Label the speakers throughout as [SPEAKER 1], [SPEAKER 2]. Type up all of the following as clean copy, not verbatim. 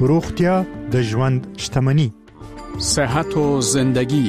[SPEAKER 1] روغتیا د ژوند شتمني.
[SPEAKER 2] صحت و زندگی.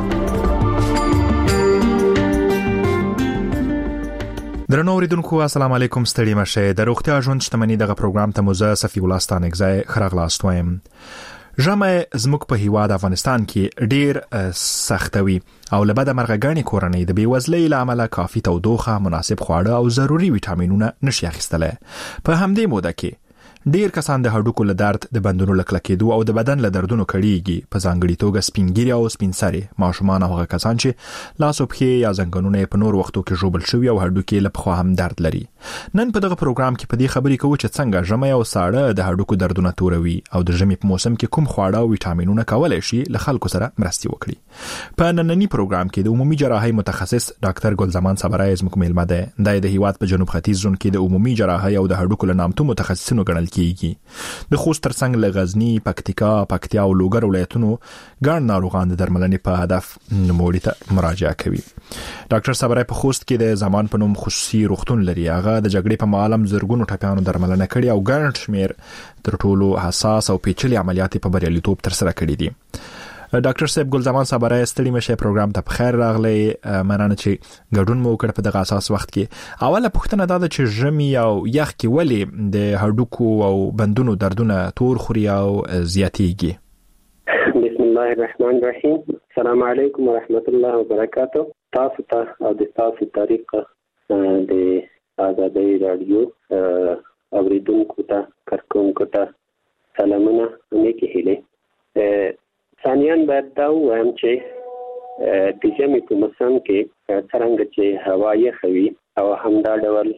[SPEAKER 3] درنو اوریدونکو السلام علیکم، ستړي مشه. د روغتیا ژوند شتمني دغه پروګرام ته مزه صفی الله ستانګزای خراغلاست وایم. ژمه زموږ په هیواد افغانستان کې ډیر سختوي او لبد مرغګانی کورنۍ د بیوزلۍ لامل کافي تودوخه، مناسب خواړه او ضروري ویټامینونه نشي اخیستله. په همدې موده کې ډیر کسان د هډوکو له درد، د بندونو له کلکېدو او د بدن له دردونو کړيږي. په ځانګړي توګه سپینګیری او سپینسري ماشومان او هغه کسان چې لاس او پښې یا زنګونونه په نور وختو کې ژوبل شوی او هډوکي له خوا هم درد لري. نن په دغه پروګرام کې په دې خبرې کوو چې څنګه ژمه او ساړه د هډوکو دردونه توروي او د ژمي په موسم کې کوم خواړه او ویټامینونه کولای شي له خلکو سره مرسته وکړي. په نننی پروګرام کې د عمومي جراحي متخصص ډاکټر ګلزمان صبرای زموږ میلمه ده. د هیواد په جنوب ختیځ زون کې د عمومي جراحي او د هډوکو له نامتو متخصصینو ګڼل کیږي. د خوست ترڅنګ له غزنی، پکتیکا او لوګر ولایتونو ګڼ ناروغان د درملنې په هدف نوموړي ته مراجعه کوي. ډاکټر صبرای په خوست کې د زمان په نوم خصوصي روغتون لري. هغه د جګړې په معلم زرګونو ټپیانو درملنه کړې او ګڼ شمیر تر ټولو حساس او پیچلي عملیات په بریالیتوب تر سره کړې دي. ډاکټر صاحب ګلزمان صبرای ستړي مشه، پروګرام ته بخیر راغلی. مننه چې ګډون مو وکړ په دغه اساس وخت کې. اوله پوښتنه دا ده چې ژمي او یخ کې ولې د هډوکو او بندونو دردونه تور خوري او زیاتېږي؟
[SPEAKER 4] بسم الله الرحمن الرحیم. السلام علیکم ورحمت الله وبرکاته. تاسو ته او د تاسو طریق د آزادۍ رادیو اوریدونکو ته، کارکونکو ته سلامونه نیکې هیلې. ثانیان باید دا ووایم چې د ژمي په موسم کې څرنګه چې هوا یخه وي او همدا ډول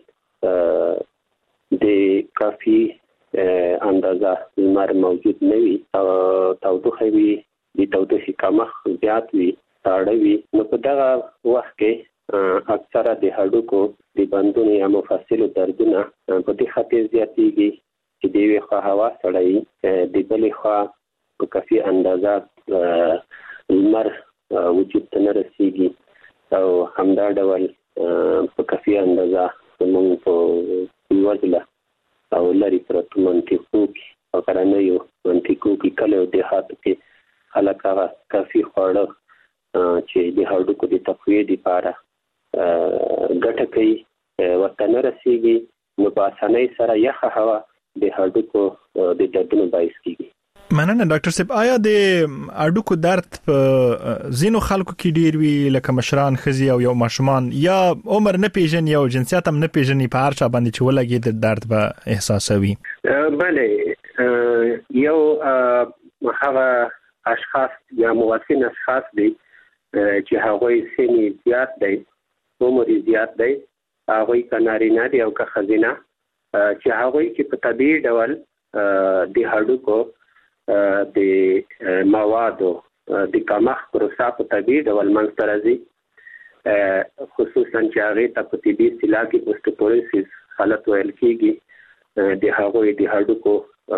[SPEAKER 4] د کافي اندازه لمر موجود نه وي او تودوخه وي، د تودوخې کمښت زیات وي، ساړه وي، نو په دغه وخت کې اکثره د هډوکو د بندونو یا مفصلو دردونه په دې خاطر زیاتېږي چې د یوې خوا هوا سړه وي، د بلې خوا په کافي اندازه لمر وجود ته نه رسیږي او همدا ډول په کافي اندازه زموږ په یوازله او لرې پرتو منطقو کې او غرنیو منطقو کې کله او دیهاتو کې خلک هغه کافي خواړه چې د هډوکو د تقویې لپاره ګټه کوي ورته نه رسیږي، نو په اسانۍ سره یخه هوا د هډوکو د دردونو باعث کیږي.
[SPEAKER 3] مننه ډاکټر صاحب. آیا د هډوکو درد په ځینو خلکو کې ډیر وی، لکه مشران، ښځې او یو ماشومان، یا عمر نه پیژني او جنسیت هم نه پیژني، په هر چا باندې چې ولګي د درد به احساسوي؟
[SPEAKER 4] بله، یو هغه اشخاص یا مواسن اشخاص دي چې هغوی سن زیات دی، عمر زیات دی، هغوی که نارینه دي او که ښځینه، چې هغوی کې په طبیعي ډول د هډوکو د موادو د کمښت پروسه په طبیعي ډول منځته راځي، خصوصا چې هغې ته په طبي اصطلاح کې اوسټیوپوروسس حالت ویل کېږي. د هغوی د هډوکو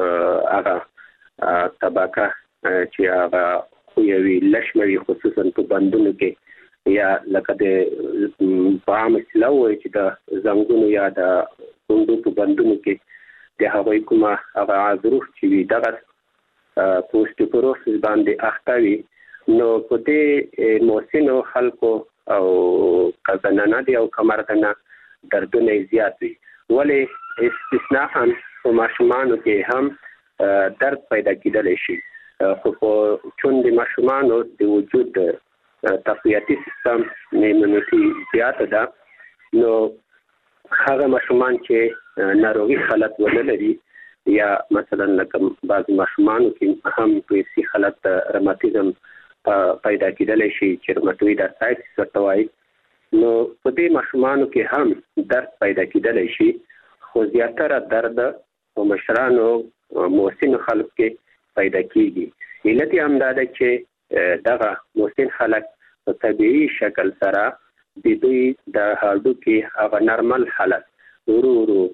[SPEAKER 4] هغه طبقه چې هغه خویوي لشمه وي، خصوصا په بندونو کې، یا لکه د په عام اصطلاح وایي چې د زنګونو یا د کونډو په بندونو کې د هغوی کومه هغه عضروف چې وي دغه په اوسټیوپوروسس باندې اخته وي. نو په دې موسنو خلکو او که زنانه دي او که مرغه دردونه زیات وي، ولې استثناء په ماشومانو کې هم درد پیدا کېدلی شي، خو په چون د ماشومانو د وجود تقویتي سیستم ایمونیټي زیاته ده، نو هغه ماشومان چې ناروغي حالت ونه لري، یا مثلا لکه بعض ماشومانو کې هم په سی حالت روماتیزم پیدا کېدلی شي چې روماتوید ارترایټس ورته وایي، نو په دې ماشومانو کې هم درد پیدا کېدلی شي، خو زیاتره درد په مشرانو موسنو خلکو کې پیدا کېږي. علت یې همدا ده چې دغه موسن خلک په طبیعي شکل سره د دوی د هډوکي هغه نرمل حالت ورو ورو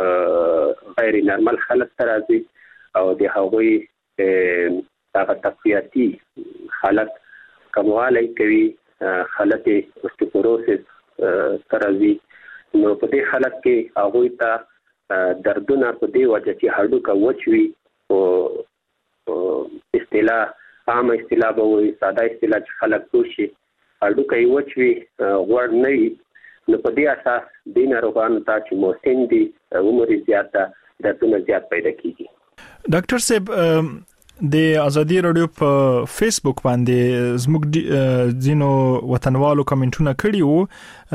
[SPEAKER 4] غیر نرمل حالت ته راځي او د هغوی هغه تقویتي حالت کموالی کوي، حالت اوسټیوپوروسس ته راځي. نو په دې حالت کې هغوی ته دردونه په دې وجه چې هډوکه وچ وي او اصطلاح عام اصطلاح به وي ساده اصطلاح چې خلک پوښي هډوکی وچوي غوړ نه وي نو په دې اساس د ناروغانو ته چې موسن دي عمر زیات ده دردونه زیات پیدا کیږي
[SPEAKER 3] ډاکټر صاحب د ازادي رادیو په فیسبوک باندې زموږ ځینو وطنوالو کمنټونه کړي وو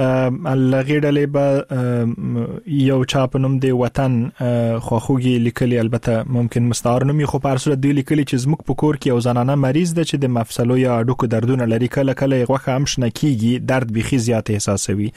[SPEAKER 3] لغړلې به یو چا په نوم د وطن خوخوږي لیکلي البته ممکن مستعار نومي خو په اصل د لیکلي چې زموږ په کور کې یو زنانه مریض ده چې د مفصلو یا اډوکو دردونه لري کله کله غوښه هم شنه کیږي درد بيخي زیات احساسوي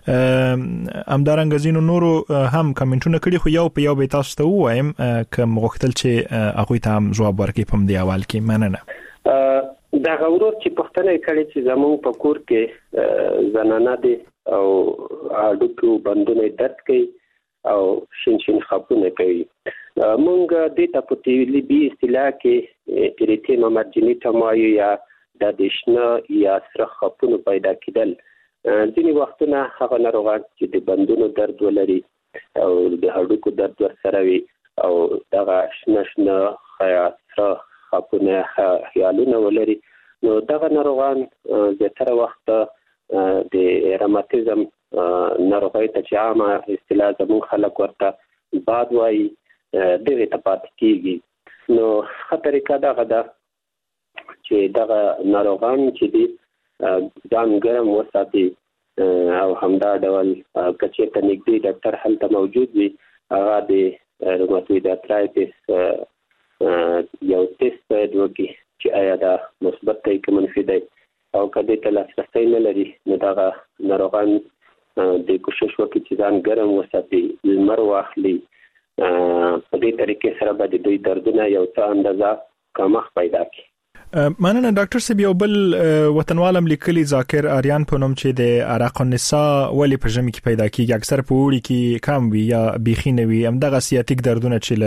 [SPEAKER 3] همدارنګه زینو نورو هم کمنټونه کړي خو یو په یو به تاسو ته وایم کوم غوښتل چې هغه ته هم جواب کې پم دی اول کې مننه
[SPEAKER 4] دا غوړو چې پښتنه کړي چې زموږ په کور کې زنانه دي او اډوکو بندونه درد کوي او شین خپونه کوي مونږ د تپوتیلی بي اصطلاح کې اریتیما مارجینیټا مایو یا د دشنه یا سره خپونه پیدا کېدل ځینې وختونه هغه ناروغان چې د بندونو درد ولري او د هډوکو درد ورسره وي او دغه شنه سره خپونه خیالونه ولري نو دغه ناروغان زیاتره وخت د روماتیزم ناروغي ته چې عامه اصطلاح زموږ خلک ورته باد وایي دغه ته پاتې کیږي نو خطرې کده غدا چې دغه ناروغان چې دي ځان ګرم وساتي او همدا ډول کچې ته نږدې ډاکټر هلته موجود وي هغه د روماتوید ارترایټس یو ټیسټ باید وکړي چې آیا دا مثبت دی که منفي دی او کله ته لاسرسی نه لري نو دا ناروغان د کوشش وکړي چې ځان ګرم وساتي لمر واخلي په دې طریقې سره به د دوی دردونه یو څه اندازه کمښت پیدا کړي
[SPEAKER 3] مننه ډاکټر صاحب یو بل وطنوالم لیکلي ذاکر آریان په نوم چې د عرق النساء ولی په ژمي کې پیدا کیږي اکثر په وړي کې کم وي یا بيخي نه وي همدغه سیاتیک دردونه چې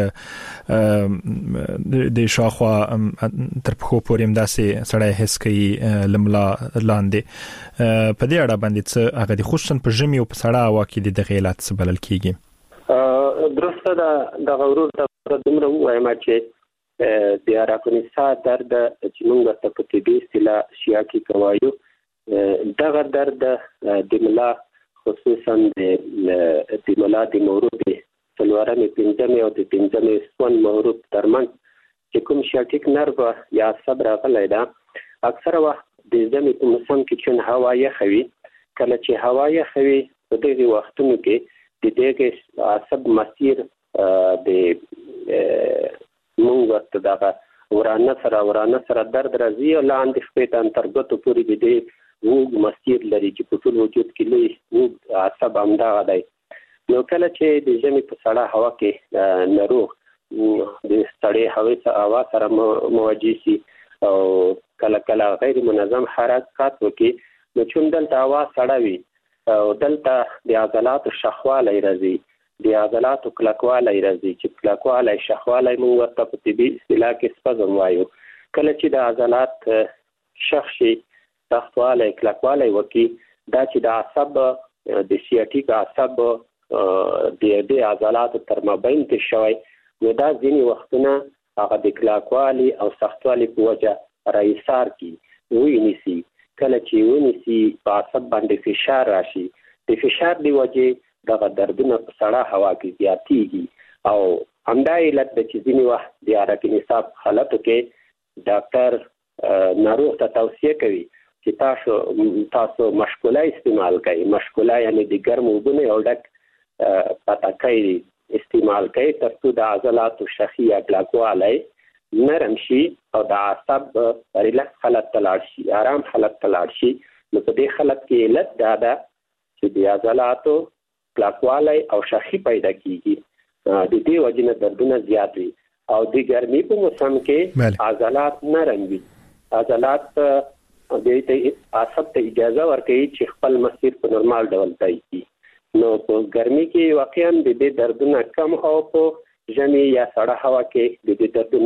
[SPEAKER 3] له د شاخوا تر پخو پورې همداسې سړی حس کوي لملا لاندې په دې اړه باندې څه هغه د خصوصا په ژمي او په سړه هوا کې د غیلات څه بلل کیږي
[SPEAKER 4] درسته دا غوړو ته دومره وایم چې د عرق النساء درد چې موږ ته په طبي اصطلاح شیاکی کوایو دغه درد د ملا خصوصا د ملا د مورود څلورمې پنځمې او د پنځمې سپون مورود ترمن چې کوم شیاټیک نرو یا عصب راغلی دا اکثره وخت د ژمي په موسم کې چې هوا یخوي کله چې هوا یخوي په دغه وختونو کې د دغه عصب مسیر د مونږ ته دغه ورانه سره درد راځي او لاندې خپې ته انترګتو پورې د دې وګ مسیر لري چې په ټول وجود کې لوی وګ عصب همدغه دی نو کله چې د ژمي په سړه هوا کې ناروغ د سړې هوا سره مواجه شي او کله غیر منظم حرکت وکړي نو چې دلته هوا سړه وي او دلته د عضلاتو شخوالی راځي د عضلاتو کلکوالی راځي چې کلکوالی شخوالی موږ ورته په طبي اصطلاح کې سپزم وایو کله چې د عضلات شخ شي سختوالی کلکوالی وکړي دا چې د عصب د سیاټیک عصب د عضلاتو تر مابین کې شوی نو دا ځینې وختونه هغه د کلکوالی او سختوالی په وجه راایثار کی ونیسي کله چې ونیسي په عصب باندې فشار راشي د فشار دی وجه دغه دردونه په سړه هوا کې زیاتېږي او همدا علت د چې ځینې وخت د عرق النساء حالتو کې ډاکټر ناروغ ته توصیه کوي چې تاسو مشکوله استعمال کړئ مشکوله یعنی د ګرمو اوبو نه یو ډک پټاکی استعمال کړئ تر څو د عضلاتو شخي یا کلکوالی نرم شي او د عصب ریلکس حالت ته لاړ شي آرام حالت ته لاړ شي نو په دې حالت کې علت دا ده چې د عضلاتو کلکوالی او شخي پیدا کیږي د دې وجنه دردونه زیات وي او د ګرمي په موسم کې عضلات نرم وي عضلات د عصب ته اجازه ورکوي چې خپل مسیر په نورمال ډول طی کړي نو په ګرمي کې واقعا د دې دردونه کم او په ژمي یا سړه هوا کې د دې دردونه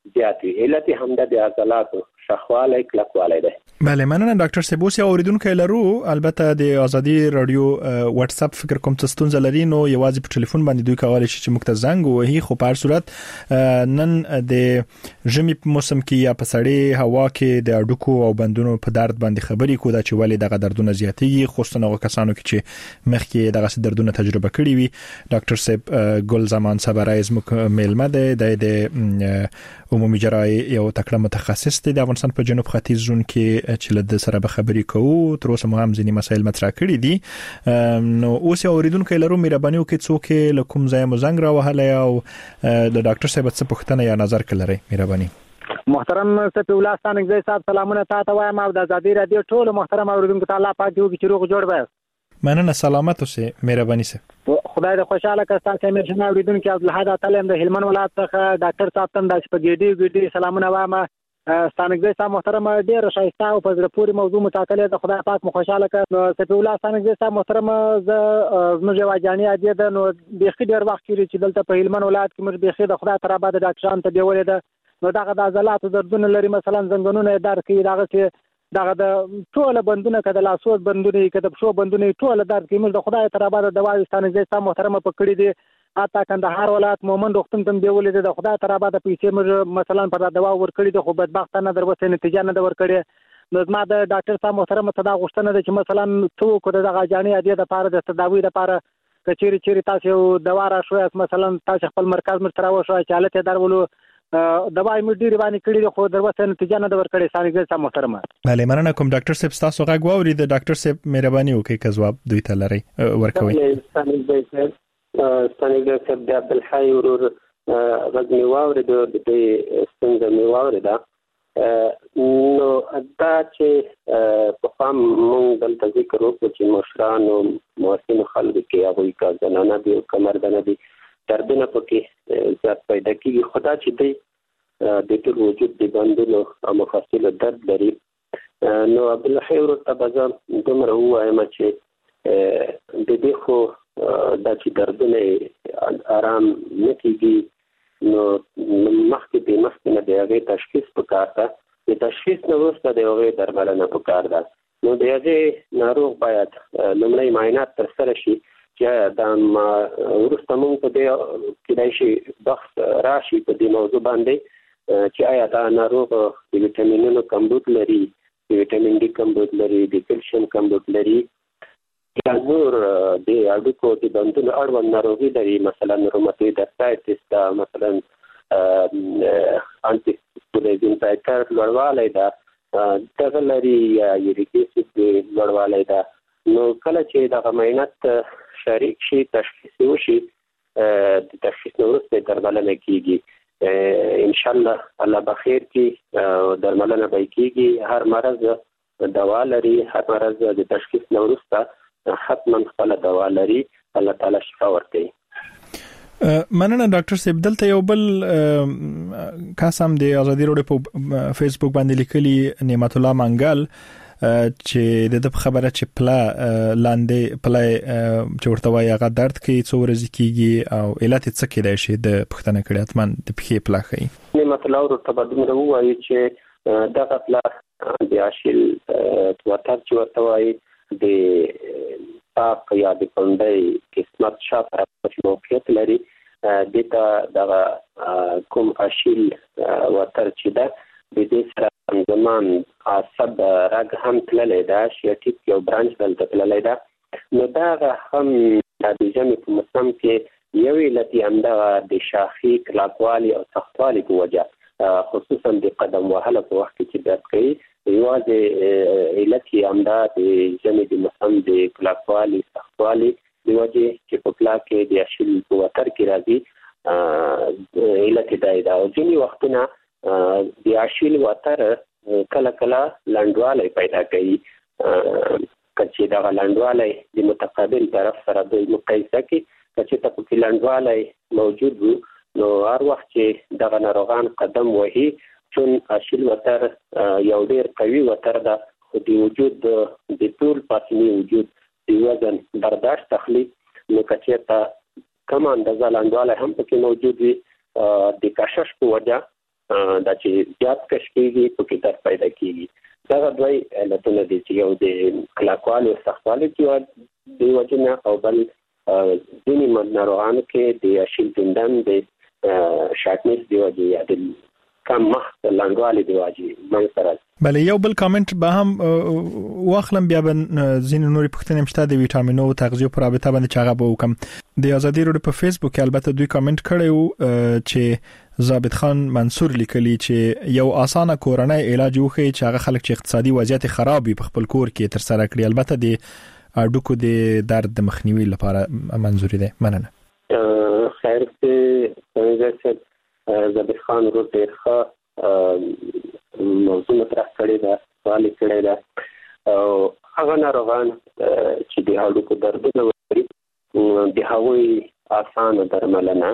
[SPEAKER 4] زیات وي. علت هم د عضلاتو شخواله کلکواله ده.
[SPEAKER 3] بله مننه ډاکټر سیبوس. یو اوریدونکو لرو، البته د ازادي رادیو واتس اپ فکر کوم څه ستونزه لري، نو یوازې په ټلیفون باندې دوی کولای شي چې موږ ته زنګ ووهي. خو په هر صورت نن د ژمي په موسم کې یا په سړې هوا کې د اډوکو او بندونو په درد باندې خبرې کوو چې ولې دغه دردونه زیاتېږي، خصوصا هغه کسانو کې چې مخکې دغه دردونه تجربه کړي وي. ډاکټر صاحب ګل زمان صبرای زموږ میلمه ده، د عمومي جراحي یو تکړه متخصص دی د افغانستان په جنوب ختیځ زون کې چې له سره به خبرې کوو. تر اوسه مو هم ځینې مسایل مطرح کړي دي. نو اوس یو اوریدونکو لرو، مهرباني وکړئ څوک له کوم ځای مو زنګ راوهلی او د ډاکټر صاحب څه پوښتنه یا نظر کړئ؟ مهرباني.
[SPEAKER 5] محترم صفی الله ستانګزی صاحب، سلامونه تاسو وایم او د ازادي رادیو ټول محترم اوریدونکو ته الله پاک دې وکړي چې روغ جوړ وي.
[SPEAKER 3] مننه، سلامت اوسئ. مهرباني سه.
[SPEAKER 5] خدای دې خوشاله کړي. تاسو هم شنو اوریدونکو عبدالحد تعلیم د هلمند ولایت څخه ډاکټر صاحب ته د شپږ سلامونه وایم. ستانګزی صاحب محترم، ډیر شایسته او په زړه پورې موضوع متاکلې د خدای پاک مو خوشاله کړي. صفی الله ستانګزی صاحب محترم، زموږ واجانی عادي ده، نو بيخي ډیر وخت کېږي چې دلته په هلمند ولایت کې موږ بيخي د خدای تر آباد ډاکټرانو ته دیولې ده. نو دغه د عضلاتو دردونه لري، مثلا زنګونونه درد کوي، دغه د ټول بندونه کده لاسو بندونه کده پښو بندونه ټول درد کوي. موږ د خدای تر آباد دوا ستانګزی صاحب محترم په کړی دي. اته کندهار ولایت مومن روغتون ته دیولې ده. خدای تر آباد پیسې موږ مثلا پر دوا ورکړي دي، خو بدبختانه دروسه نتیجه نه ده ورکړي. نو زما د ډاکټر صاحب محترم ته دا غوښتنه ده چې مثلا څوک دغه جاني عادي د لپاره د تداوی لپاره کچيري تاسو دوا را شوي، مثلا تاسو خپل مرکز مرترا وشو چې حالت درولو دوا یې ډیره باندې کړی دي، خو دروسه نتیجه نه ده ورکړي. ستانګزی صاحب محترم.
[SPEAKER 3] بله مننه کوم ډاکټر صاحب، تاسو غږ واوري. د ډاکټر صاحب مهرباني وکړئ که جواب دوی ته لري ورکوي.
[SPEAKER 4] ستانګزی صاحب د عبدالحی ورور غږ می واوري، د دې څنګه می واوري دا. نو دا چې په فهم مونږ دلته ذکر وکړو چې مشران او موثن خلک کې هغه کا زنانه دي او کمردنه دي دردونه پکې زیات پیدا کیږي. خدا چې دی د ټول وجود د بندونو او مفاصلو درد لري. نو عبدالحی ورور ته به دومره ووایم چې د دې خو دا چې دردونه آرام نه کیږي، نو مخکې نه د هغې تشخیص پکار ده. د تشخیص نه وروسته د هغې درملنه پکار ده. نو د هغې ناروغ باید لومړی معاینات ترسره شي چې دا وروسته موږ په دې کېدای شي بحث راشي په دې موضوع باندې چې آیا دا ناروغ د ویټامینونو کمبود لري، د ویټامین ډي کمبود لري، د کلسیم کمبود لري، یا نور د اډوکو د بندونو اړوند ناروغي لري، مثلا روماتویډ ارترایټس دا، مثلا انټي سپولیزم لوړوالی ده دغه لري، یا یوریک اسید لوړوالی ده. نو کله چې دغه معاینات شریک شي، تشخیص وشي، د تشخیص نه وروسته درملنه کیږي. ان شاء الله الله بخیر کې درملنه به کیږي. هر مرض دوا لري، هر مرض د تشخیص نه وروسته حتما خپل دوا لري. الله تعالی شفا ورکړي.
[SPEAKER 3] مننه ډاکټر صاحب. دلته یو بل کس هم د ازادي رادیو په فیسبوک باندې لیکلي، نعمت الله منګل، چې د خبره چې پلا لاندې پلا چې ورته وایي هغه درد کوي، څو ورځې کېږي او علت څه کېدای شي، د پوښتنه کړې اتمن د پښې پلا ښیي.
[SPEAKER 4] نعمت الله ورته بدومره ووایي چې دغه پلا د اشیل توتر چې ورته وایي د پاک یا د کونډۍ قسمت شاته موقعیت لري. دته دغه کوم اشیل وتر چې ده د دې سره زمان عصب رګ هم تللی ده، شیاټیک یو برانچ دلته تللی ده. نو دغه هم د ژمي په موسم کې یو علت یې همدغه د شاخي کلکوالي او سختوالي په وجه، خصوصا د قدم وهلو په وخت کې چې درد کوي. یوازې علت یې همدا د ژمي د موسم د کلکوالي سختوالي د وجې چې په پلا کې د اشیل په وتر کې راځي، علت یې دا ده. او ځینې وختونه د اشیل وتر کله کله لنډوالی پیدا کوي، که چې دغه لنډوالی د متقابل طرف سره دوی مقایسه کړي. که چې ته پکې لنډوالی موجود وو، نو هر وخت چې دغه ناروغان قدم وهي، چون اشیل وتر یو ډیر قوي وتر ده، خو د وجود د ټول پاتني وجود د وزن برداشت تخلي. نو که چېرته کم اندازه لنډوالی هم پکې موجود وي، د کشش په وجه د چې زیات کش کیږي په کې تر پیدا کیږي دا دوی علتونه دي چې یو د کلاکوالي او سختوالي کې دی وجنه او بل ځینې ناروغانو کې د اشیل تندن د شاکنس دی وجه یا د کم مخ لاندوالي دی وجه مې سره
[SPEAKER 3] بله یو بل کامنت به هم واخلم بیا به ځینې نورې پوښتنې مشته د ویټامینو او تغذیه په رابطه باندې چې هغه به وکم د ازادي راډیو په فیسبوک کې البته دوی کامنت کړی وو چې ضابط خان منصور لیکلی چې یو اسانه کورنۍ علاج وخی چې هغه خلک چې اقتصادي وضعیت خراب وي په خپل کور کې تر سره کړی البته د اډوکو د درد د مخنیوي لپاره منظوري ده مننه
[SPEAKER 4] خیر ته ضابط خان ورو ډېر موضوع مطرح کړی دا سوال کړی دا او هغه ناروغان چې د هډوکو دردونه لري د هغوی اسانه درملنه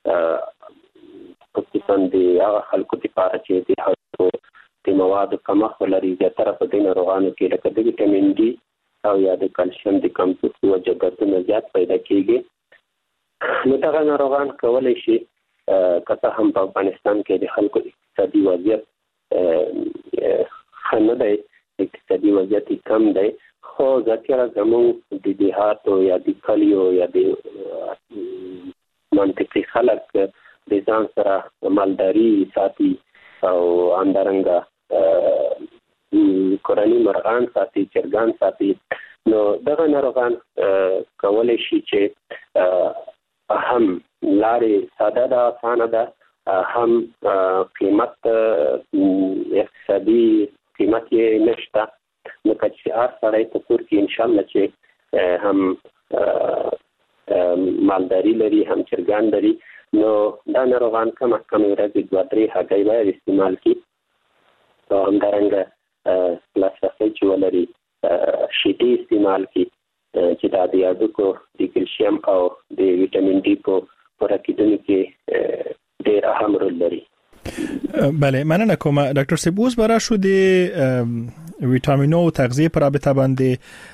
[SPEAKER 4] خصوصا د هغه خلکو لپاره چې د هډوکو د موادو کمښت لري زیاتره په دې ناروغانو کې لکه د ویټامین ډي او یا د کلسیم د کمښت وجه دردونه زیات پیدا کیږي نو دا ناروغان کولای شي کته هم په افغانستان کې د خلکو اقتصادي وضعیت خنه دی اقتصادي وضعیت کم دی خو ځکه زموږ د دیهاتو یا د کلیو یا د منطقي خلک د ځان سره مالداري ساتي او اندرنګ کورني مرغان ساتي چرګان ساتي نو دغه ناروغان کولای شي چې هم لارې ساده ده اسانه ده هم قیمت اقتصادي قیمت یې نشته نو چې هر سړی په کور کې ان شاء الله چې هم مالداري لري هم چرګان لري نو دا ناروغان کم ورځې 2-3 هګۍ باید استعمال کړي او همدارنګه لاسرسی چې ولري شیدې استعمال کړي چې دا د هډوکو د کلسیم او د ویټامین ډي په پوره کېدو کې ډېر اهم رول لري.
[SPEAKER 3] بله مننه کوم ډاکټر سیبوس برا شو د ویټامینو او تغذیه پر رابطه باندې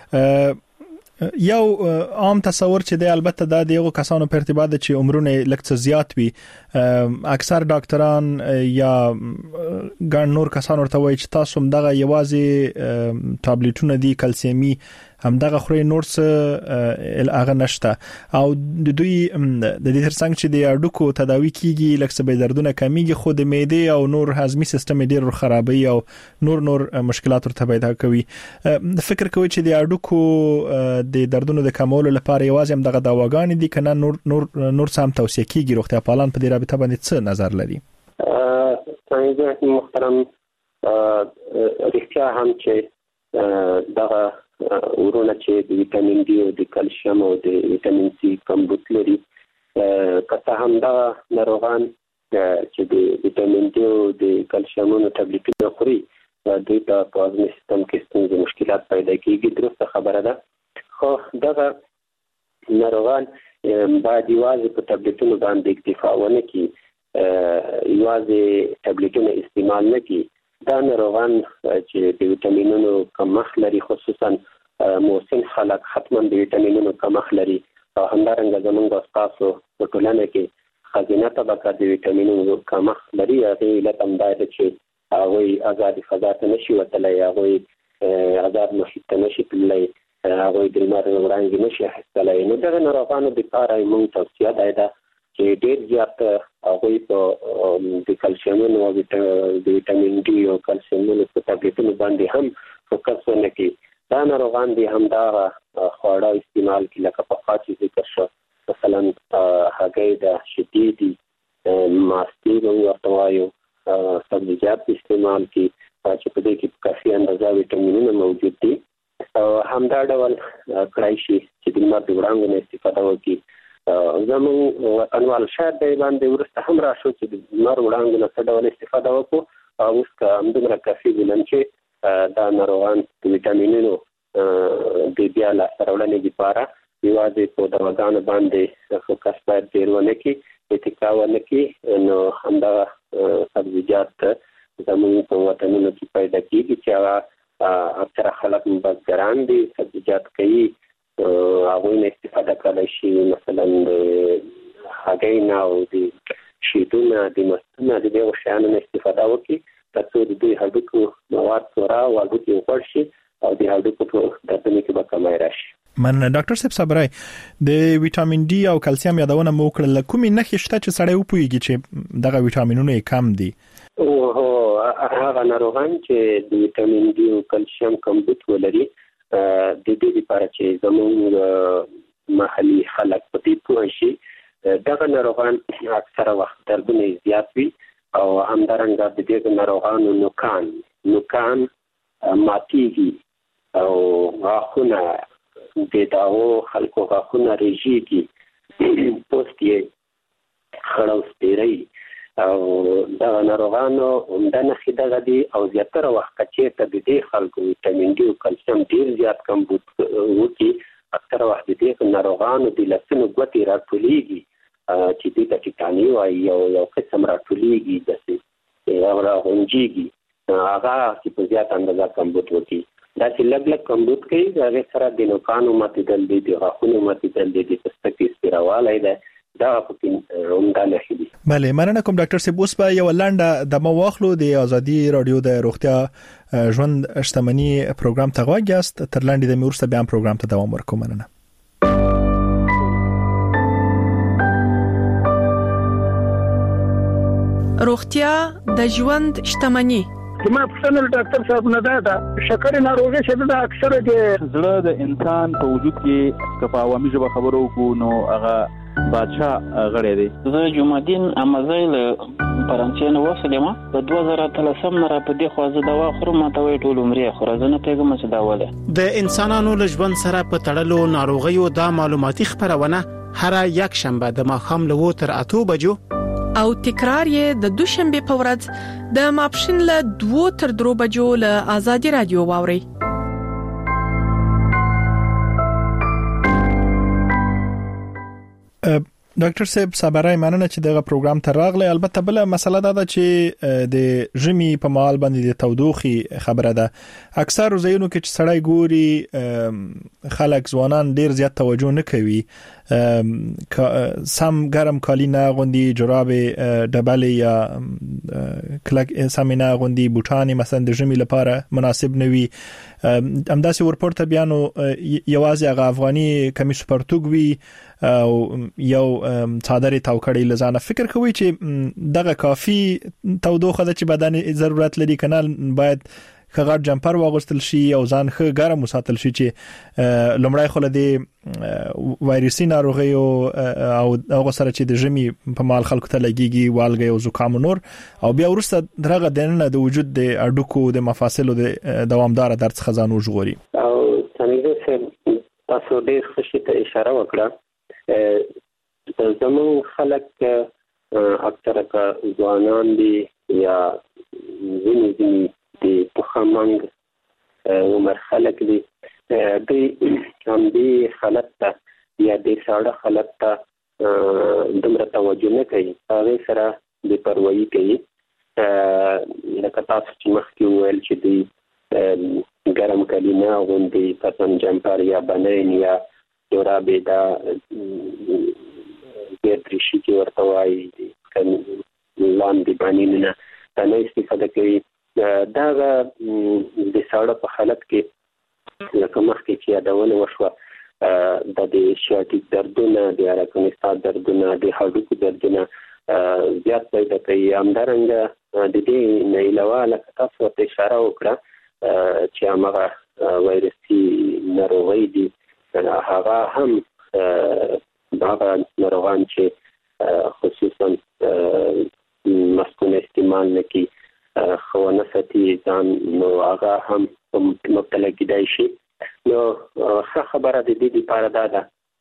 [SPEAKER 3] یو عام تصور چې دی البته دا د یو کسانو په ارتباط چې عمرونه لکه زیات وي اکثر ډاکټران یا ګڼ نور کسان ورته وایي چې تاسو هم دغه یوازې ټابلیټونه دي کلسیمي هم دغه خوري نور څه هغه نشته او د دوی د دې ترڅنګ چې د اډوکو تداوی کیږي لکه به دردونه کمیږي خو د معده او نور هضمي سیستم ډیر خرابوي او نور مشکلات ورته پیدا کوي فکر کوي چې د اډوکو د دردونو د کمولو لپاره یوازې هم دغه دواګانې دي کنه نور سم توصیه کیږي روغتیا پالان په دې رابطه باندې څه نظر لري
[SPEAKER 4] څنګه محترم رښتیا هم چې دغه ورونه چې د ویټامین ډي او د کلسیم او د ویټامین سي کمبود لري کته هم دا ناروغان چې د ویټامین ډي او د کلسیمونو ټابلیټونه خوري دوی ته په هضمي سیستم کې ستونزې مشکلات پیدا کیږي درسته خبره ده خو دغه ناروغان باید یوازې په ټابلیټونو باندې اکتفا ونه کړي یوازې ټابلیټونه استعمال نه کړي دا ناروغان چې د ویټامینونو کمښت لري خصوصا موسن خلک حتما د ویټامینونو کمښت لري او همدارنګه زموږ تاسو په ټولنه کې خزینه طبقه د ویټامینونو کمښت لري هغه علت هم دا دی چې هغه آزاد فضا ته نشي وتلی هغه آزاد محیط ته نشي تللی هغه د لمر وړانګې نشي اخیستلی نو دغه ناروغانو لپاره موږ توصیه ده چې ډېر زیات هغه په د کلسیمونو او د ویټامین ډي او کلسیمونو په ټابلیټونو باندې هم فوکس وکړي دا ناروغان دي هم دا خواړه استعمال کړي لکه په خاص ذکر شو مثلا هګۍ د شیدې دي ماستې ورته وایو سبزیجات استعمال کړي چې په دې کې کافي اندازه ویټامینونه موجود دي همدا ډول کړای شي چې د لمر د وړانګو نه استفاده وکړي زمون وطنوال شاید دی باندې ورسته هم راشو چې د لمر وړانګو نه څه ډول استفاده وکړو او اوس که همدومره کافي بولم چې دا ناروغان د ویټامینونو د بیا لاسته راوړنې لپاره یوازې په دواګانو باندې فوکس باید ډېر ونه کړي اتکا ونه کړي نو همدغه سبزیجات زموږ په وطنونو کې پیدا کېږي چې هغه اکثره خلک بزګران دي سبزیجات کوي هغوی نه استفاده کولای شي مثلا د هګۍ نه او د شیدونه د مستونه د دې شیانو استفاده وکړي ترڅو د دې هډوکو مواد سورا او هډوکو غوړ شي او د هډوکو په دردونو کې به کمای راشي.
[SPEAKER 3] من ډاکټر صاحب صبرای د ویټامین ډي او کلسیم یادونه مو کړل کومې نښې شته چې سړی وپوهیږي چې دغه ویټامینونه کم دي؟
[SPEAKER 4] هغه ناروغان چې د ویټامین ډي او کلسیم کمبود ولري د دې لپاره چې زموږ محلي خلک په دې پوه شي دغه ناروغان اکثره وخت دردونه زیات وي او همدارنګه د دې ناروغانو نوکان ماتيږي او غاښونه د داو خلکو غاښونه ریږي پوست یې خړاو سپیری او دا ناروغانو د نخې دغه دي او زیاتره وخت چې ته د دې خلکو ویټامین ډي او کلسیم ډیر زیات کمبود وکړي اکثره وخت د دې ناروغانو د لاسونو ګوتې راټولیږي چې دې ته ټیټانی وایي یو قسم راټولیږي داسې او راغونجیږي هغه چې په زیات اندازه کمبود وکړي دا چې لږ کمبود کوي هغه سره د نوکانو ماتېدل دي د غاښونو ماتېدل دي د پوستکي سپیروالی ده دا پکې همدا نښې دي.
[SPEAKER 3] بله مننه کوم ډاکټر صاحب. اوس به یو لنډه دمه واخلو د ازادي رادیو د روغتیا ژوند شتمنۍ پروګرام ته غواړئ یاست تر لنډې دمې وروسته بیا هم پروګرام ته دوام ورکوم. مننه.
[SPEAKER 6] روغتیا د ژوند شتمنۍ.
[SPEAKER 5] ما پوښتنه ډاکټر صاحب نه ده شکر ناروغي چې د اکثره د
[SPEAKER 7] زړه د انسان په وجود کې کپا عوامي ژبه خبرو کو نو هغه بادشاہ غړی دی.
[SPEAKER 8] زه جمعدین امازیل فرانسې نو وسلم په 2013 نه را په دې خو زه دوا خورم ماته وی ټول عمرې خو راځنه پیغام څه داواله
[SPEAKER 9] د انسانانو له ژوند سره په تړلو ناروغیو د معلوماتي خبرونه هر یک شنبه د ماښام له 8 تر 8 بجو
[SPEAKER 6] او تکرار یې د دوشنبه په ورځ د ماپښین له 2 تر 3 بجو له آزادي رادیو واوري.
[SPEAKER 3] ډاکټر صاحب صبرای مننه چې دغه پروګرام ته راغلی. البته بل مسله دا ده چې د ژمي په مال باندې د تودوخي خبره ده. اکثر ځایونو کې چې سړی ګوري خلک ځوانان ډیر زیات توجه نه کوي سم ګرم کالی نه غوندي جراب ډبل یا کلک سامینا غوندي بوټان مثلا د ژمي لپاره مناسب نه وي. همداسې ورپورته بیانو یوازې هغه افغاني کمیس پرتګ وي او یو صادري تاوکړی لزانه فکر کوي چې دغه کافي تودوخه د چې بدن ضرورت لري کنه باید کغړ جمپر واغستل شي او ځان ښه ګرم وساتل شي چې لومړی خو له وایرسي ناروغي او هغه سره چې د ژمي په مال خلکو ته لګيږي والګي او زکام نور او بیا ورسته درغه دنه د وجود د اډوکو د مفاصلو د دوامدار درد خزانو ژغوري.
[SPEAKER 4] او څنګه تاسو ډېر ښه ته اشاره وکړه زمون خلک اکثره کا ځوانان دي یا ځینې د پخمنګ عمر خلک دي د هم دي حالت ته یا د ساړه حالت ته دومره توجه نه کوي هغه سره د پروايي کوي لکه تاسو چې مخکې وویل چې د ګرم کلینا غوندي پسند جمپر یا بنین یا جورابې دا ګرشي کې ورته وایي لاندې باندې نه دا نه استفاده کوي. دا د ساړه په حالت کې لکه مخکې چې یادونه وشوه د شیاتیک دردونه د اراکنستا دردونه د هډوکو دردونه زیات پیدا کوي. همدارنګه د دې نه علاوه لکه تاسو ته اشاره وکړه چې هغه وایرسي ناروغي دي هغه هم هغه ناروغان چې خصوصا مسکون استعمال نکي خو نه ستي ځان نو هغه هم مبتلا کېدای شي. نو ښه خبره د دې لپاره ده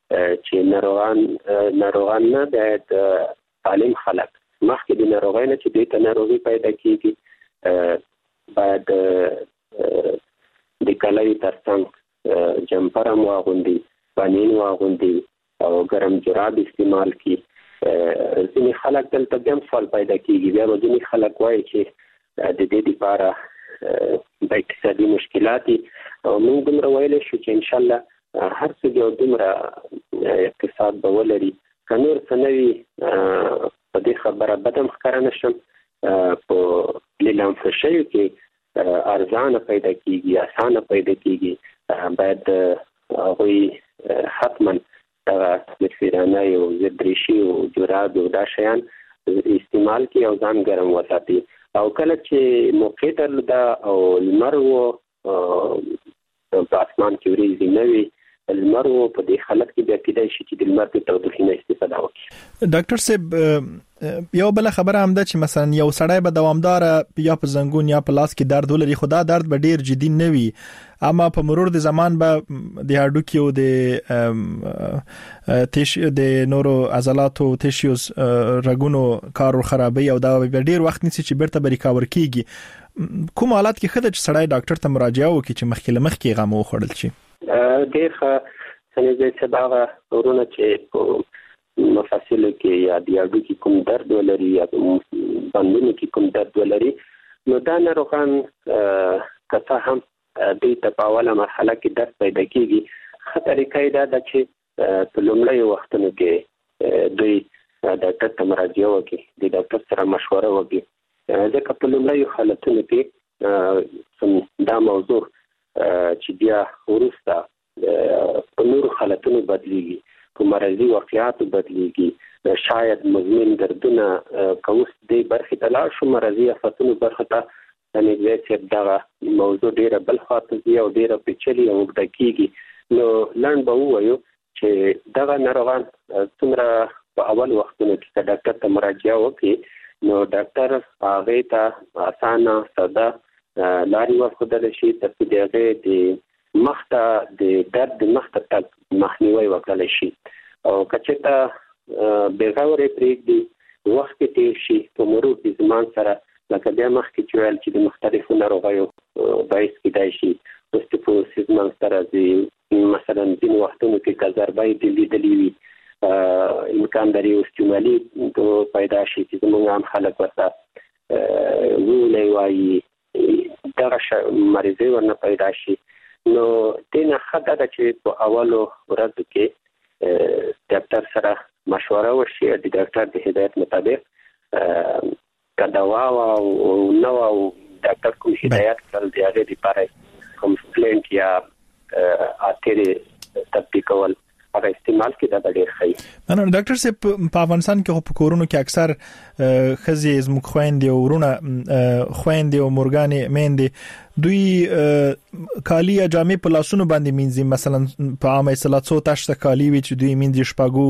[SPEAKER 4] چې ناروغان نه باید تعلیم خلک مخکې د ناروغۍ نه چې د ناروغي پیدا کیږي باید د کلای ترڅنګ جمپر هم واغوندي بنین واغوندي او ګرم جراب استعمال کی. ځینې خلک دلته بیا سوال پیدا کیږي بیا ځینې خلک وایي چې د دې لپاره د اقتصادي مشکلات او موږ دومره ویلی شو چې ان شاء الله هر څه یو دومره اقتصاد به ولري که نور څه نه وي په دې خبره بدم ښکاره نشم په لیلام فشیو کې ارزانه پیدا کیږي اسانه پیدا کیږي باید هغوی حتما دغه مفیرانه او زدریشي او جراب او دا شیان استعمال کی او ځان ګرم وساتي او کله چې موقع درلوده او لمر وو په اسمان کې وريځې نه وي لمر وو په دې حالت کې بیا کېدای شي چې د لمر د تودوخې نه استفاده وکړي.
[SPEAKER 3] ډاکټر صاحب یو بل خبره هم ده چې مثلا یو سړی به دوامدار یا په زنګون یا په لاس کې درد ولري خو دا درد به ډیر جدي نه وي اما په مرور د زمان به د هډوکي او د نورو عضلاتو تیشوز رګونو کار خرابوي او دا به ډیر وخت نیسي چې بیرته ریکاور کیږي. کوم حالات کې خدای چې سړی ډاکټر ته مراجعه وکړي چې مخکې غم وخوړل شي؟
[SPEAKER 4] ډیر څنګه چې دا ورونه چې مفاصل کې یا د هډوکي کوم درد ولري یا باندې کې کوم درد ولري نو دا ناروغان کته هم د تپاوله مرحله کې درد پیدا کیږي. خطرې کایدا د چې په لومړی وختونو کې دوی ډاکټر ته مراجعه وکړي د ډاکټر سره مشوره وکړي ځکه په لومړی حالتونو کې دا موضوع چې بیا ورسته په نورو حالتونو بدلیږي په مرضي واقعاتو بدلیږي شاید مزمن دردونه کوس دی برخه تلاش شو مرضي افتونو برخه ته یعنی چې دا موضوع ډیره بل خاطر دی او ډیره پیچلې او دقیقي نو لاند به وایو چې دا ناروغان څومره په اول وختونو کې ډاکټر ته مراجعه وکړي نو ډاکټر هغه ته اسانه ساده لاري ورکړل شي ترڅو دغه د مخته د درد مخته تک مخنیوي وکړل شي او کچته بغاورې پرېږدي وخت تیر شي په مرور د زمان سره لکه بیا مخکې چې ویل چې د مختلفو ناروغیو باعث کېدای شي اوستیوپوروسیس سره مثلا ځینې وختونو کې کزربای لیدلې وي امکان لري اوستیومالي پیدا شي چې زموږ عام خلک ورته وولې وایي دغه مریضي ورنه پیدا شي نو دینه خطر چې په اولو ورځو کې ډاکټر سره مشوره وشي د ډاکټر د هدایت مطابق کدوا او نو ډاکټر کوم هدایت کړل دی هغه لپاره کمپلینټ یا اتری تطبیقول هغه استعمال کې دا ډېر ښه.
[SPEAKER 3] نو ډاکټر صاحب په افغانستان کې په کورونو کې اکثر خزي زموږ خويندې او ورونه خويندې او مورګانې میندې دوی کالی یا جامې په لاسونو باندې مینځي مثلا په عامه اصطلاح څو تاشته کالی وي چې دوی مینځي شپږو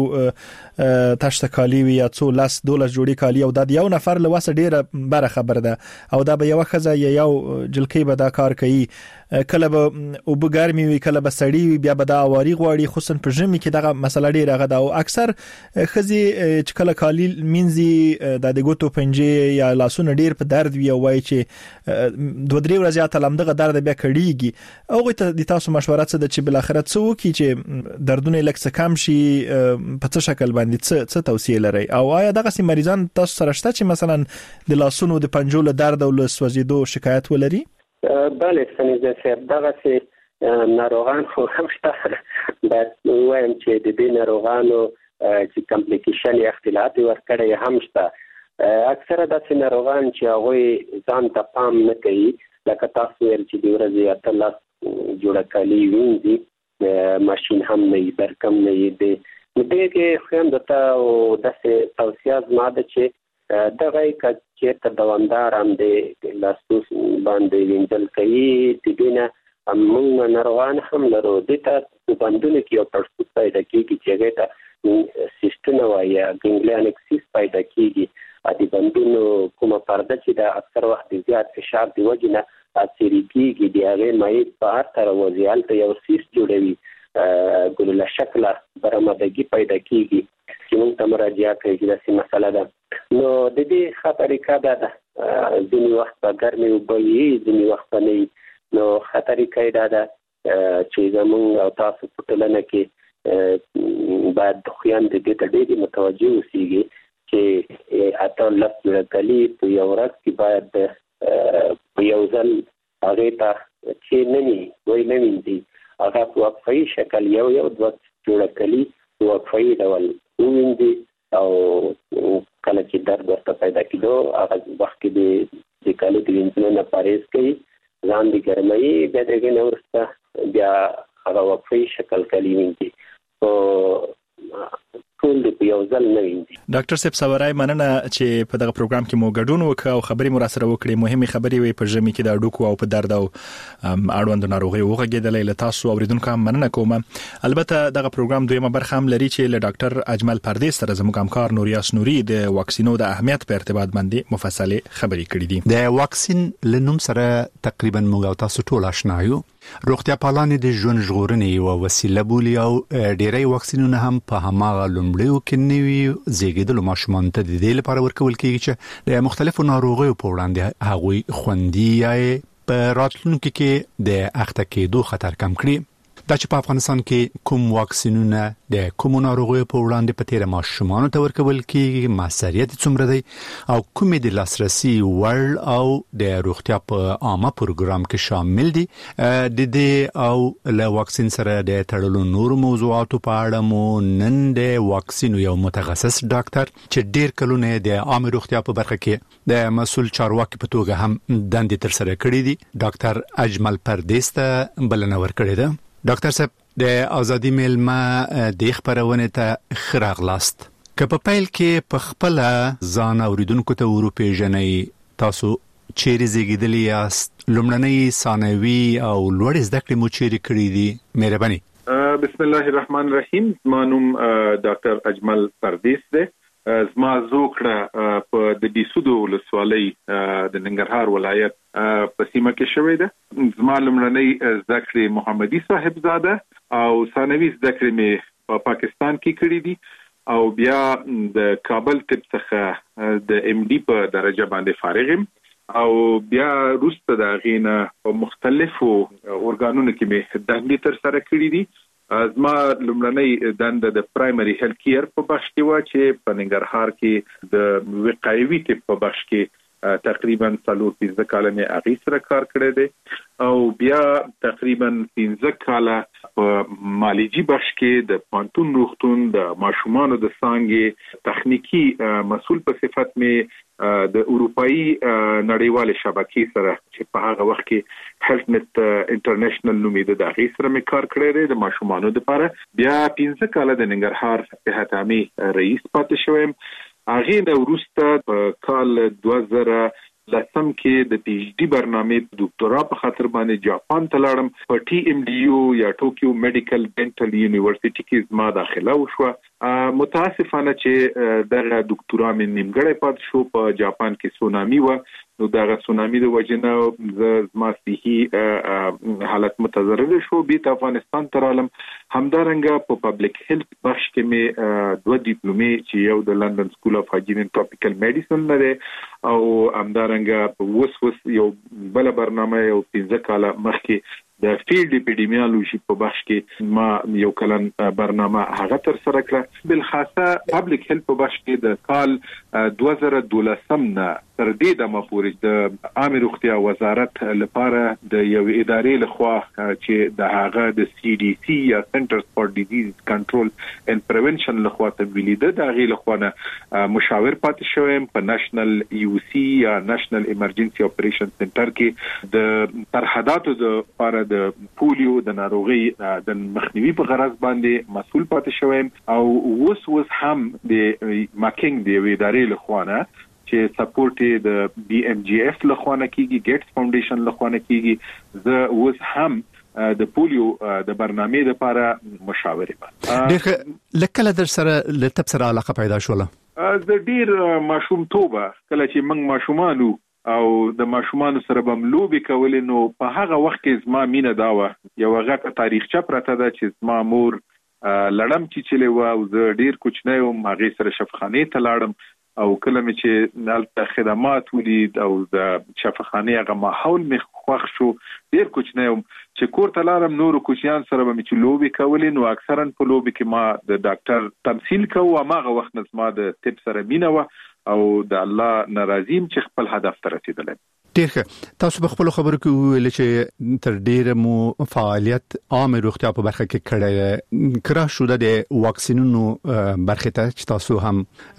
[SPEAKER 3] تاشته کالی وي یا څو لاس دولس جوړي کالی او دا یو نفر له واسه ډیره بره خبر ده او دا به یو خزه یا یو جلکی به دا کار کوي کله به او بګرمي وي کله به سړی وي بیا به دا اواري غواړي خصوصا په ژمي کې دغه مسله ډیره غدا او اکثر خزي چې کله کالی مینځي د دګوتو پنجې یا لاسونه ډیر په درد وي او وایي چې دوه درې ورځې تلمدغه درد بیا کړيږي او ته د تاسو مشوره څه د چې بل اخرت څه وکي چې دردونه لکه کم شي په څه شکل باندې څه توصيه لري او آیا دغه سي مریضان تاسو سره شته چې مثلا د لاسونو د پنجو له درد او له سوځیدو شکایت ولري؟
[SPEAKER 4] بله څنګه چې دغه سي ناروغان خو هم شته باید وایم چې د دې ناروغانو چې کمپلیکیشن یا اختلالات ورکړي هم شته اکثره د ناروغان چې هغه ځان ته پام نه کوي لکه تاسو ویل چې د ورځې اتلس جوړه کالی وینځي ماشين هم نه برکم نه دی دې کې خام دته او د توصیه زماده چې دغه چې دوامدار هم دی لاسوس باندې وینځل کوي د دینه موږ ناروغان هم لرو د ته باندې کې او پرسپټ پیدا کیږي چې هغه سیستم وايي ګنګلیان اکسیس پیدا کیږي ادي بندونو کومه پرده چې دا اکثر وخت زیات فشار دی وجنه اثر کیږي دی هغه مې په هر تر وضعیت ته یو سیس جوړوي ګلوله شکل برآمدګي پیدا کیږي چې موږ ته مراجعه کوي چې دا مسله ده نو د دې خطرې کده ده ځینې وخت په ګرمي وبوي ځینې وخت نه نو خطرې کده ده چې زموږ او تاسو په ټولنه کې باید خویان د دې ته ډېر متوجه اوسئ چې اته لږ کلی په یو ورځ کې باید په یو ځل هغه ته چې نه ویني هغه په وقفي شکل یو دوه جوړ کلی په وقفي ډول ویني او کله چې هغه وخت کې د کالو د وینځلو پرهیز کوي، ځان د ګرمۍ بیا دغه نورسته بیا هغه وقفي شکل کوي وینځي او ټول د یو ځل نه وینځي.
[SPEAKER 3] ډاکټر صاحب سوارای مننه چې په دغه پروګرام کې مو ګډون وکړ او خبرې مو را سره وکړې. مهمه خبرې وي په ژمي کې د اډوکو او په درد او اړوند ناروغي وغږیدلې له تاسو اوریدونکو مننه کوم. البته دغه پروګرام دویمه برخه هم لري چې له ډاکټر اجمل پردیس سره زموږ همکار نوریاس نوري د واکسینو د اهمیت په ارتباط باندې مفصله خبرې کړې دي.
[SPEAKER 1] د واکسین لنوم سره تقریبا موږ تاسو ټول آشنا یو. روغتیا پالانې د ژوند ژغورنې یو وسیله بولي او ډېری واکسینونه هم په هماغه لومړیو کې نوي زیږیدلو ماشومان ته د دې لپاره ورکول کېږي چې د مختلفو ناروغیو په وړاندې هغوی خوندي یا په راتلونکي کې د اخته کېدو خطر کم کړي. دا چې په افغانستان کې کوم واکسینونه د کوم ناروغیو په وړاندې په تیر ماشومان ته ورکول کېږي، مسؤلیت څومره دی او کومې د لاسرسي وړ او د روغتیا په عامه پروګرام کې شامل دي، د دې او له واکسین سره د تړلو نور موضوعاتو په اړه مو نن د واکسین یو متخصص ډاکټر چې ډېر کلونه د عامه روغتیا په برخه کې د مسؤل چارواکي په توګه هم دندې تر سره کړې دي، ډاکټر اجمل پردیس ته بلنه ورکړې ده. ډاکټر صاحب د ازادي میلمه د خبرونه ته خراغلاست. که په پیل کې په خپل ځان اوریدونکو ته ورپېژنئ، تاسو چیرې زیږیدلی یاست، لومړنۍ ثانوي او لوړ زده کړې مو چیرې کړې دي؟ مهرباني.
[SPEAKER 10] بسم الله الرحمن الرحیم. زما نوم ډاکټر اجمل پردیس دی. زما زوکړه په د بیسودو ولسوالۍ د ننګرهار ولایت په سیمه کې شوې ده. زما لومړنۍ زده کړې محمدي صاحبزاده او ثانوي زده کړې مې په پاکستان کې کړې دي او بیا د کابل طب څخه د ام ډي په درجه باندې فارغ یم او بیا وروسته د غینه په مختلفو اورګانونو کې مې دندې تر سره کړې دي. زما لومړنۍ دنده د پرایمري هیلث کیر په بخش کې و چې په ننګرهار کې د وقایوي طب په بخش کې تقریبا 15 کال مې هغه سره کار کړی دی او بیا تقریبا 15 کال په مالجی بخش کې د پانتون روغتون د ماشومانو د څانګې تخنیکی مسؤل په صفت مې د اروپאי نړیوال شبکې سره چې په هغه وخت کې هیلث نت انټرنیشنل نومې د هغه سره مې کار کړی دی د ماشومانو لپاره. بیا 15 کال د ننګرهار صحت عامه رئیس پاتې شوم. هغه د وروسته په کال 2010 کې د پی ایچ ډي برنامه ډاکټرا په خاطر باندې جاپان ته لاړم. په ټي ام ډي یو یا ټوکیو میډیکل ډینټل یونیورسيټي کې زما داخله وشوه. متاسفانه چې دغه ډاکټرا مې نیمګړی پات شو. په جاپان کې سونامي و، نو دغه سونامي د وجنه زما صحي حالت متضرر شو. بیت افغانستان ته رالم. همدارنګه په پبلک هیلث بخش کې مې 2 ډیپلومې چې یو د لندن سکول اف هایجین اینڈ ټراپیکل میډیسن لري او همدارنګه وس یو بل برنامه یو 15 کال مخکې د فیلډ اپیډیمیولوژي په بخش کې ما یو کلن برنامه هغه تر سره کړه. بل خاصه پبلک هیلث په بخش کې د کال 2012 نه تر دې دمه پورې د عامه روغتیا وزارت لپاره د یو ادارې لخوا چې د هغه د سی ډي سی یا سنټرز فار ډیزیز کنټرول اند پریونشن لخوا تبویل ده، د هغه لخوا نه مشاور پاتې شوم. په نېشنل یو سی یا نېشنل ایمرجنسي اپریشن سنټر کې د سرحداتو د لپاره د پولیو د ناروغي د مخنیوي په غرض باندې مسؤل پاتې شوم او اوس هم د ماکینګ د ادارې لخوا نه چې سپورټ د بي ام جی اف لخوا نه کیږي، ګیټس فاونډیشن لخوا نه کیږي. زه اوس هم د پولیو د برنامه لپاره مشاور یم.
[SPEAKER 1] لکه در سره لټب سره علاقه پیدا شوله.
[SPEAKER 10] د ډیر ماشوم توبه کله چې موږ ماشومانو او د ماشومان سره بم لوبي کولې، نو په هغه وخت کې زما مینه داوه یو غټه تاریخچه پرته ده چې زما مور لړم چې و او زه ډیر کوچنی وم، هغه سره شفاخانه ته لاړم او کله مې چې نالته خدمات ولید او د شفاخانه هغه ماحول مې خوښ شو. ډیر کوچنی وم چې کور ته لاړم، نور کوچیان سره مې چې لوبي کولې، نو اکثرا په لوبي کې ما د ډاکټر تمثيل کوم. هغه وخت نه ما د طب سره مینه و او د الله ناراضیم چې خپل هدف ته رسیدل.
[SPEAKER 1] ډېر تاسو په خپل خبرو کې ویل چې تر ډېر مو فعالیت عام روغتیا په برخه کې کړی کرا شو د واکسینونو برخه ته چې تاسو هم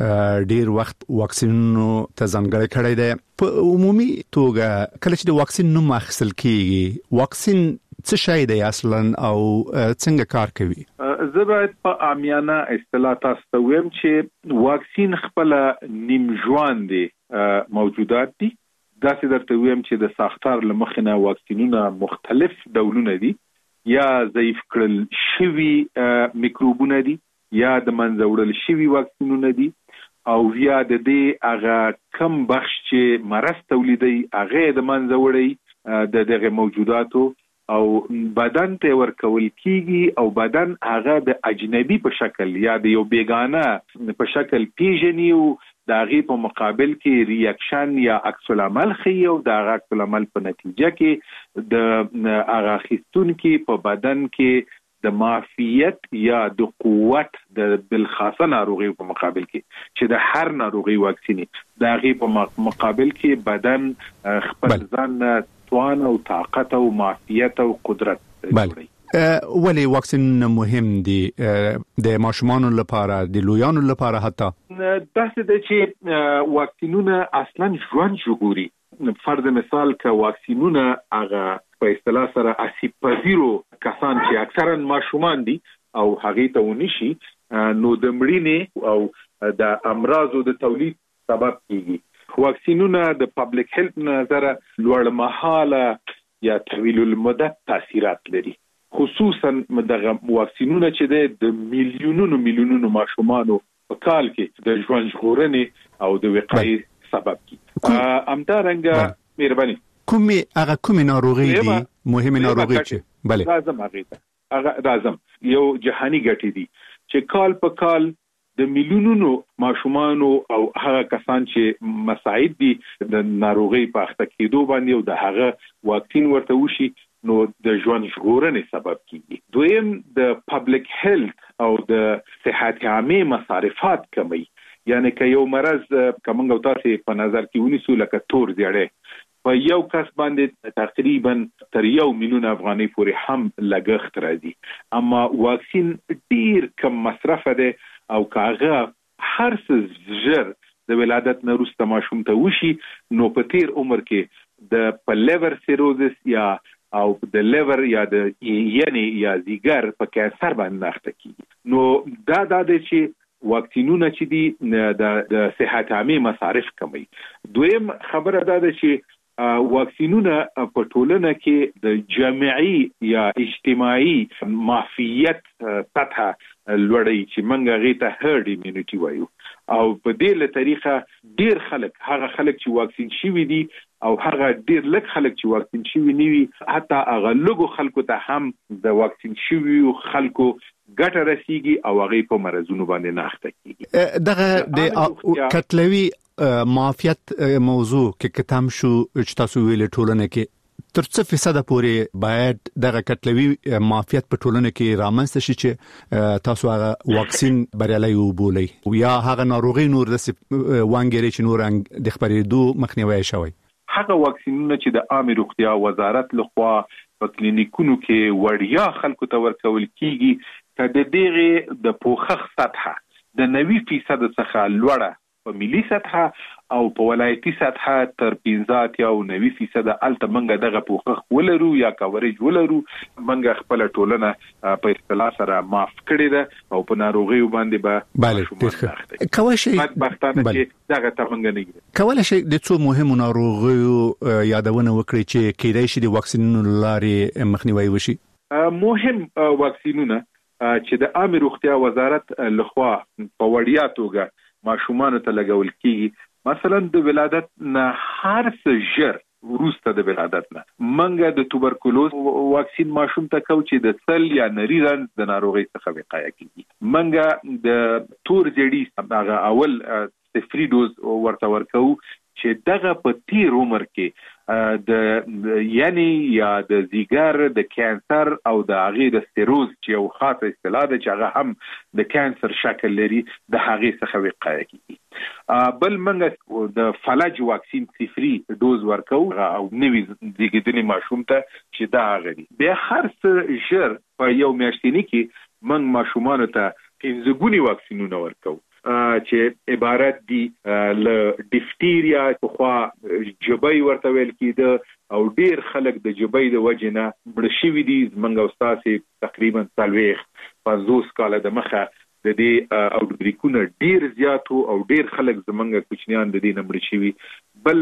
[SPEAKER 1] ډېر وخت واکسینونو ته ځانګړی کړی دی په عمومي توګه کله چې د واکسین نوم اخیستل کیږي واکسین څه شی دی اصلا او څنګه کار کوي
[SPEAKER 10] زه باید په عامیانه اصطلاح تاسو ته وایم چې واکسین خپل نیم ژوند دي موجودات دي دا چې درته وایم چې د ساختار لمخنه واکسینونه مختلف ډولونه دي یا ضعیف کړل شوی میکروبونه دي یا د منځوړل شوی واکسینونه دي او یا د دې هغه کم بخش چې مرض تولیدي هغه د منځوړي د دغه موجوداتو او بدن ته ورکول کیږي او بدن هغه د اجنبي په شکل یا د یو بیگانه په شکل پیژني او د هغه په مقابل کې ریاکشن یا عکس العمل خي او د هغه عکس العمل په نتیجه کې د هغه خستون کې په بدن کې د معافیت یا د قوت د بالخاصه ناروغي په مقابل کې چې د هر ناروغي واکسیني د هغه په مقابل کې بدن خپل ځان توان او طاقت او معافیت او قدرت لري.
[SPEAKER 1] ولی واکسین مهم دي د ماشومانو لپاره د لویانو لپاره حتی
[SPEAKER 10] داسې د چې واکسینونه اصلا ژوند ژغوري. فرض مثال که واکسینونه هغه په اصطلاح سره اسیب پذیرو کسان چې اکثرا ماشومان دي او هغه ته ونشي نو د مړینې او د امراضو د تولید سبب کیږي. واکسینونه د پبلک هیلث نظر لوړ مهاله یا طویل المدت تاثیرات لري خصوصا دغه واکسینونه چې د میلیونونو ماشومانو په کال کې د ژوند ژغورنې او د وقایې سبب کیږي. امدارنګه مهرباني
[SPEAKER 1] کومي ناروغي دي مهمه ناروغي چې بله
[SPEAKER 10] راځم یو جهانی ګټي دي چې کال په کال د میلیونونو ماشومان او هغه کسان چې مساعد دي د ناروغي په اخته کېدو باندې او د هغه واکسین ورته وشي نو د ژوند ژغورنې سبب کیږي. دویم د پبلک هیلث او د صحت عامه مصارفات کمی یعنی که یو مرض کومنګ او تاسو په نظر کې ونیسو لکه تور دیاړه په یو کس باندې تقریبا تر 1 میلیون افغانۍ پورې هم لګښت راځي اما واکسین ډیر کم مصرف ده او کاغه هر څه زر د ولادت نه وروسته ماشوم ته وشي نو په تیر عمر کې د لیور سیروزس یا او د لیور یا د یعنی یا زیګر په کانسر باندې اخته کیږي. نو دا د چې واکسینونه چې دي د صحت عامه مصارف کموي. دویم خبره دا ده چې واکسینونه په ټولنه کې د جمعي یا اجتماعي معافیت سطح لوړی چې منګه غیته هرد ایمونټي وایو او په دې له طریقه ډیر خلک هغه خلک چې واکسین شوي دي او هغه ډیر لږ خلک چې واکسین شوي نیوي حتی هغه لږو خلکو ته هم د واکسین شوي خلکو ګټه رسیږي او هغه په مرزونو باندې نه اخته کیږي.
[SPEAKER 1] دغه کتلوي معافیت موضوع کې کتم شو چې تاسو ویل ټولنه کې تر څه فیصد پورې باید دغه کتلوي معافیت په ټولنه کې رامنځته شي چې تاسو هغه واکسین بریالي وبولئ یا هغه ناروغي نور د وانګری چې نور د خبرېدو مخنیوي شوی.
[SPEAKER 10] هغه واکسینونه چې د عامه روغتیا وزارت لخوا په کلینیکونو کې وړیا خلکو ته ورکول کیږي چې د دغه د پوښښ سطح د 90% څخه لوړه په ملي سطح او په ولایتي سطح تر 15 یا 90% الته منګه دغه پوښښ ولرو یا کاورج ولرو منګه خپل ټولنه په اصطلاح سره معاف کړی ده او په ناروغي باندې به
[SPEAKER 1] کوي شي
[SPEAKER 10] بدبختانه چې دغه تمنګ نه
[SPEAKER 1] کوي شي د څو مهمو ناروغیو یادونه وکړي چې کېدای شي د واکسینونو لارې مخنیوي وشي.
[SPEAKER 10] مهم واکسینونه چې د عامه روغتیا وزارت لخوا په وړیا توګه ماشومان ته لګول کیږي مثلا د ولادت نه هر څه ژر وروسته د ولادت نه منګه د توبرکلوز واکسین ماشوم ته کو چې د سل یا نری رنځ د ناروغي څخه وقایه کیږي. منګه د تور جړی هغه اول صفري ډوز ورته ورکو چې دغه په تیر عمر کې د یعنی یا د زیګر د کانسر او د هغه د سټیروز چې یو خاصه اصطلاح ده چې هغه هم د کانسر شکل لري د هغه څخه وقایه کیږي. بل منګه د فلج واکسین صفري ډوز ورکو او نوی زیږیدلي ماشوم ته چې دا غړي بیا هر څه ژر په یو میاشتنی کې من ماشومان ته 15 ګونی واکسینونه ورکو چې عبارت دي ل ډیفتیریا خو جبای ورته ویل کیده او ډیر خلک د جبای د وجنه مړ شوی دي منګه استاد تقریبا 50 کال د مخه د دې اوټبریکونه ډیر زیاتو او ډیر خلک زمنګ کوچنیان د دې نمبر شوی بل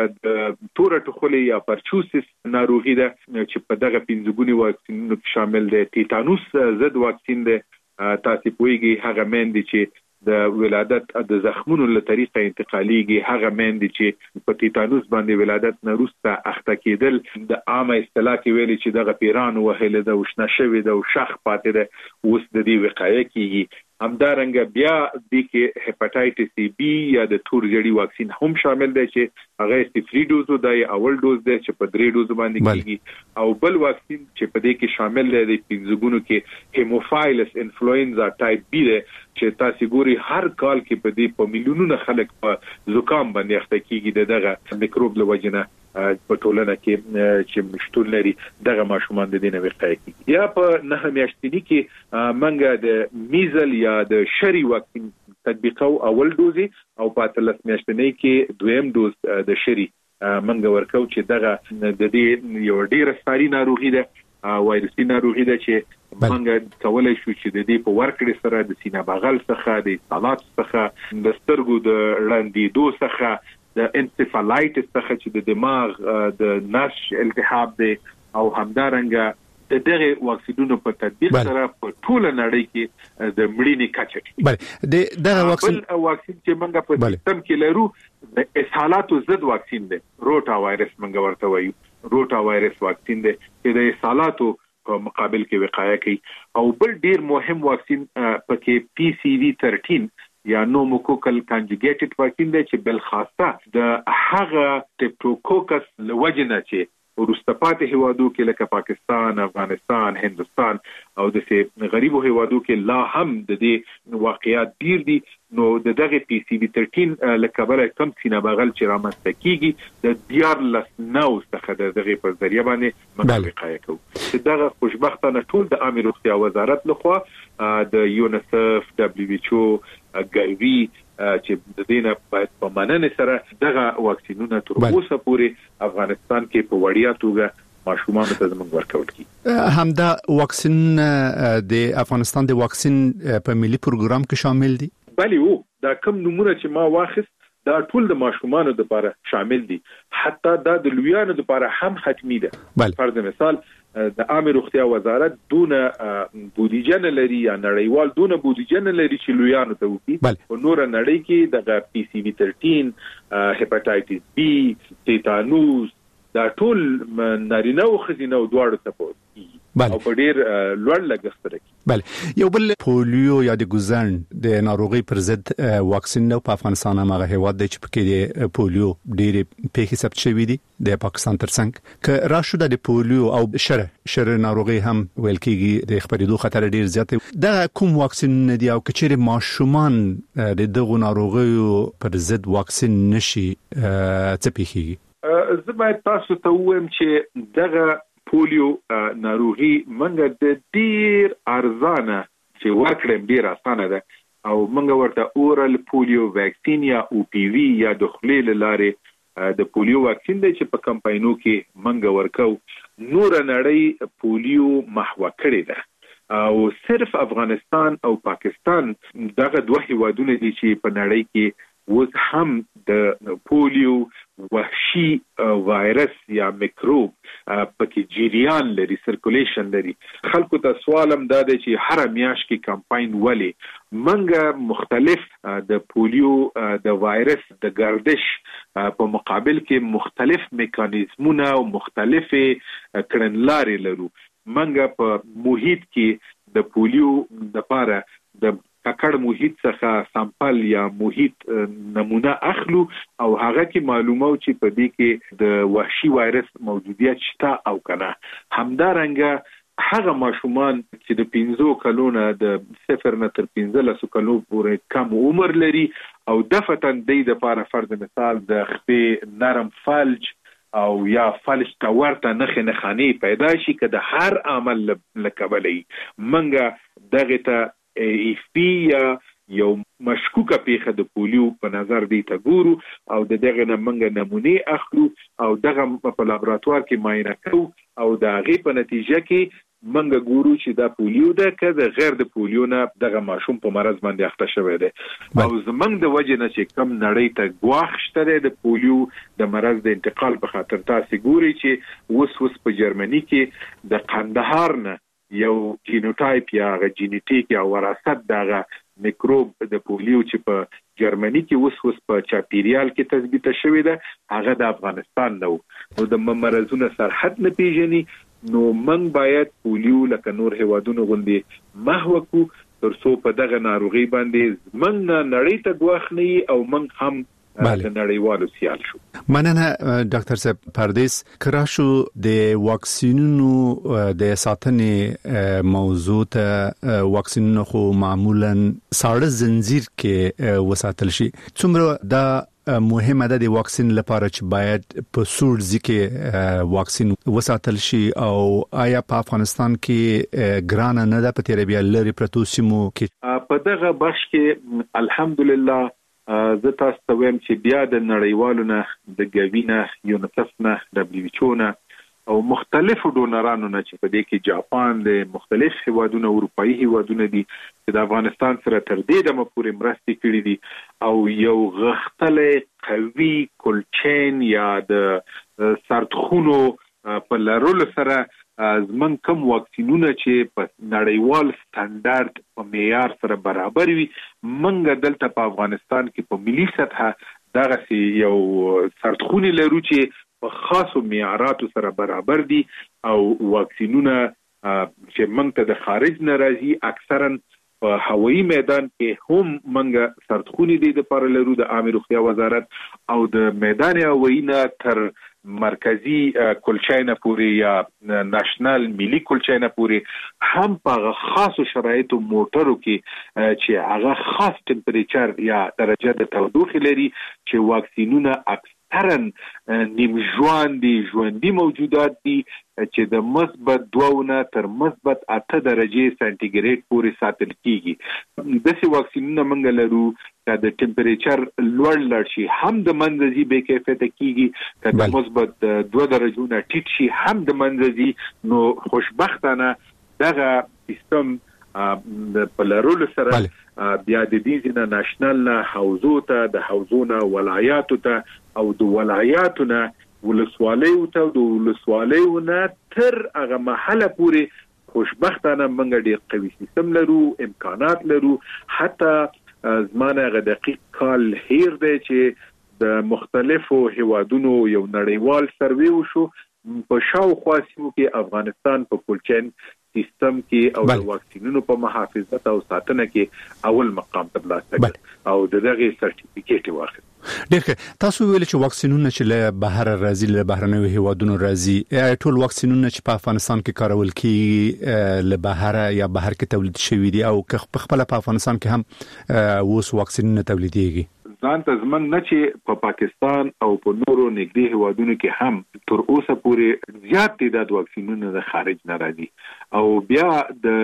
[SPEAKER 10] د تورټ خولي یا پرچوسس ناروغي ده چې په دغه 15 ګونی واکسینونو شامل دي تیتانوس ضد واکسین ده تاسو پوهیږئ هغه مېندې چې د ولادت د زخمونو له طریقه انتقالیږي هغه مېندې چې په تیتانوس باندې ولادت نه وروسته اخته کېدل د عامه اصطلاح کې ویلي چې دغه پیران وهله د وشنا شوی د شخ پاتې ده اوس د دې وقایه کیږي همدارنګه بیا د کې هپاتایټس بی یا د تور جړی واکسین هم شامل دی چې هغه صفري ډوز دی اول ډوز دی چې په 3 ډوز باندې کیږي او بل واکسین چې په دې کې شامل دی د 15 ګونو کې هیموفایلس انفلوئنزا ټایپ بی دی چې تاسو ګوري هر کال کې په دې په میلیونونو خلک په زکام باندې اخته کیږي دغه میکروب له وجنه په ټولنه کې چې مشتول لري دغه ماشومان د دې نه وقایه کیږي یا په 9 میاشتنی کې منګه د میزل یا د شری واکسین تطبیقو اول دوزي او په 13 میاشتنی کې دویم دوز د شری منګه ورکو چې دغه د دې یو ډیره ساري ناروغي ده وایرسي ناروغي ده چې منګه کولای شو چې د دې په ورکړې سره د سینه بغل څخه د سالات څخه د سترګو د لاندېدو څخه د انسفالایټس څخه چې د دماغ د نش التهاب دی او همدارنګه د دغه واکسینونو په تطبیق سره په ټوله نړۍ کې د مړینې کچه
[SPEAKER 1] بله دغه واکسین
[SPEAKER 10] چې منګه په سیستم کې لرو د اسهالاتو ضد واکسین دی روټا وایرس منګه ورته وایو روټا وایرس واکسین دی چې د اسهالاتو په مقابل کې وقایه کوي او بل ډیر مهم واکسین پکې پی سی وی 13 یا نوموکوکل کانجوګیټډ واکسین دی چې بل خاصه د هغه ټیپټوکوکس لوجنه چې ورستپاتې هیوادو کې لکه پاکستان، افغانستان، هندستان او د غریبو هیوادو کې لا هم د دې واقعیات ډیر دي نو دغه پی سی وی 13 لکه بل کم سینه بغل چې رامنځته کیږي د دیار لسنو څخه دغه په ذریعہ باندې منطقه کوي چې دغه خوشبختانه ټول د عامه روغتیا وزارت لخوا د یونیسف دبليو ایچ او ګایوي چې د دینه په مننه سره دغه واکسینونه تر اوسه پورې افغانستان کې په وړیا توګه ماشومان ته زموږ ورکول کی
[SPEAKER 1] همدا واکسین د افغانستان د واکسین په ملي پروګرام کې شامل دي
[SPEAKER 10] بلی وو دا کوم نمونه چې ما واخست دا ټول د ماشومان لپاره شامل دي حتی دا د لویانو لپاره هم حتمی ده فرض مثال د عامه روغتیا وزارت دونه بودیجه نه لري یا نړیوال دونه بودیجه نه لري چې لویانو ته وکړي په نور نړۍ کې د پی سی وی 13 هپاتایټس بی تیتانوس دا ټول نارینه او خزینه او دواړو ته پوهیږي او په ډیر لوړ لګښت لري
[SPEAKER 1] بله یو بل پولیو یا د ګوزن د ناروغي پر ضد واکسین نو په افغانستان هغه هیواد دی چې پکې د پولیو ډیر پیښې ثبت شوې دي د پاکستان ترڅنګ ک راشو د پولیو او شر ناروغي هم ویل کېږي د خبرېدو خطر ډیر زیات دی دا کوم واکسین دی او کچېره ماشومان د دغه ناروغیو پر ضد واکسین نشي څه پیښیږي
[SPEAKER 10] زه باید تاسو ته وایم چې دغه پولیو ناروغي منګه د ډیر ارزانه چې ورکړم ډیر اسانه ده او منګه ورته اورال پولیو واکسین یا او پی وی یا د خلیل لارې د پولیو واکسین دی چې په کمپاینو کې منګه ورکو نور نړۍ پولیو محو کړی ده او صرف افغانستان او پاکستان دغه دوه هیوادونه دي چې په نړۍ کې وز هم د پولیو وحشي وایرس یا میکروب پکې جریان لري سرکولیشن لري خلکو ته سوالم دا دی چې هر میاش کې کمپاین ولې منګه مختلف د پولیو د وایرس د گردش په مقابل کې مختلف میکانیزمونه او مختلف کړنلارې لرو منګه په محیط کې د پولیو لپاره د ککړ محیط څخه سامپل یا محیط نمونه اخلو او هغه کې معلومه چې په دې کې د وحشي وایرس موجودیت شته او کنه همدارنګه هغه ماشومان چې د 15 کلونو د 0 نه تر 15 کلونو پورې کم عمر لري او دفتن د لپاره فرض مثال د خپې نرم فلج او یا فلج تا ورته نه خاني پیدا شي که د هر عمل لکبلې منګه دغه ته ایفپی یو مشکوکه پیخه د پولیو په نظر دی ته ګورو او دغه نمنګ نمونه اخلو او دغه په لابراتوار کې معاینه کوو او د هغه په نتیجه کې منګ ګورو چې دا پولیو ده که د غیر د پولیو نه دغه ماشوم په مرض باندې اخته شوی دی او زمنګ د وجه نه چې کم نړۍ ته ګواښ شته د پولیو د مرض د انتقال په خاطر تاسو ګوري چې وس په جرمني کې د قندهار نه یو جینوټایپ یا جینیټیک یا وراثت دغه میکروب د پولیو چې په جرمني کې وس په چاپیریال کې تثبیت شوی ده هغه د افغانستان نو د مرزونو سرحد نه پیژني نو من باید پولیو لکه نور هیوادونو غوندي محو کو ترڅو په دغه ناروغي باندې من نړۍ ته ګواښ او من هم د نړیوالو سیال شو.
[SPEAKER 1] مننه ډاکټر صاحب پردیس کراشو د واکسینونو د ساتنې موضوع ته واکسینونو خو معمولا ساړه زنجیر کې وساتل شي څومره دا مهمه ده د واکسین لپاره چې باید په سوړ ځکه واکسین وساتل شي او آیا په افغانستان کې ګران نه ده په تیر بیا لري پروتو سیمو کې
[SPEAKER 10] په دغه بخش کې الحمدلله زه تاسو ته وایم چې بیا د نړیوالو نه د ګوینه یونیسف نه WHO نه او مختلفو ډونرانو نه چې په دې کې جاپان د مختلف هیوادونو اروپאי هیوادونو دي چې د افغانستان سره تر دې دمه پورې مرستې کړې دي او یو غختلې قوي کولچین یا د سرتخونو په لرلو سره زمون کوم واکسینونه چې په نړیوال سټانډارد په معیار سره برابر وي منګه دلته په افغانستان کې په ملي سطح دغه یو سرتخونی لرو چې په خاصو معیاراتو سره برابر دي او واکسینونه چې موږ ته د خارج ناراضي اکثرا په هوایي میدان کې هم موږ سرتخونی دي د پر لرو د عامه روغتیا وزارت او د میدان هوایي نه تر مرکزی کلچاینه پوری یا ناشنل ملي کلچاینه پوری هم په خاصو شرایطو موټرو کې چې هغه خاص ټمپریچر یا درجه د تودوخه لري چې واکسینونه اکثرا نیم ژوندۍ موجودات دي چې د مثبت 2 نه تر مثبت 8 درجه سانتیګریډ پورې ساتل کیږي د سی واکسینونه موږ لرو چې د ټمپریچر لوړ شي هم د منځي به کیفیت کیږي چې د مثبت 2 درجو نه ټیټ شي هم د منځي نو خوشبختانه دغه سیستم د پلرول سره بیا د دې نه ناشنل نه حوزو ته د حوزونه ولایاتو ته او د ولایاتو نه ولسوالیو ته د ولسوالیو نه تر هغه محله پورې خوشبختانه موږ ډېر قوي سیستم لرو امکانات لرو حتی زمانه غ دقیق کال هیر دی چې د مختلفو هیوادونو یو نړیوال سروې وشو په شاوخوا سیمو کې افغانستان په کولچین سیستم کې او د واکسینونو په محافظت او ساتنه کې اول مقام ترلاسه کړ او دغه سرټیفیکیټ واخیست.
[SPEAKER 1] ډیره تاسو ویل چې واکسینونه چې له بهر راځي له بهرنیو هیوادونو راځي ټول واکسینونه چې په افغانستان کې کارول کیږي له بهر یا بهر کې تولید شوی دي او په خپل په افغانستان کې هم اوس واکسینونه تولیدېږي
[SPEAKER 10] ځان ته زمنګ نه چې په پاکستان او په نورو نږدې هیوادونو کې هم تر اوسه پورې زیات تعداد واکسینونه د خارج نه راځي او بیا د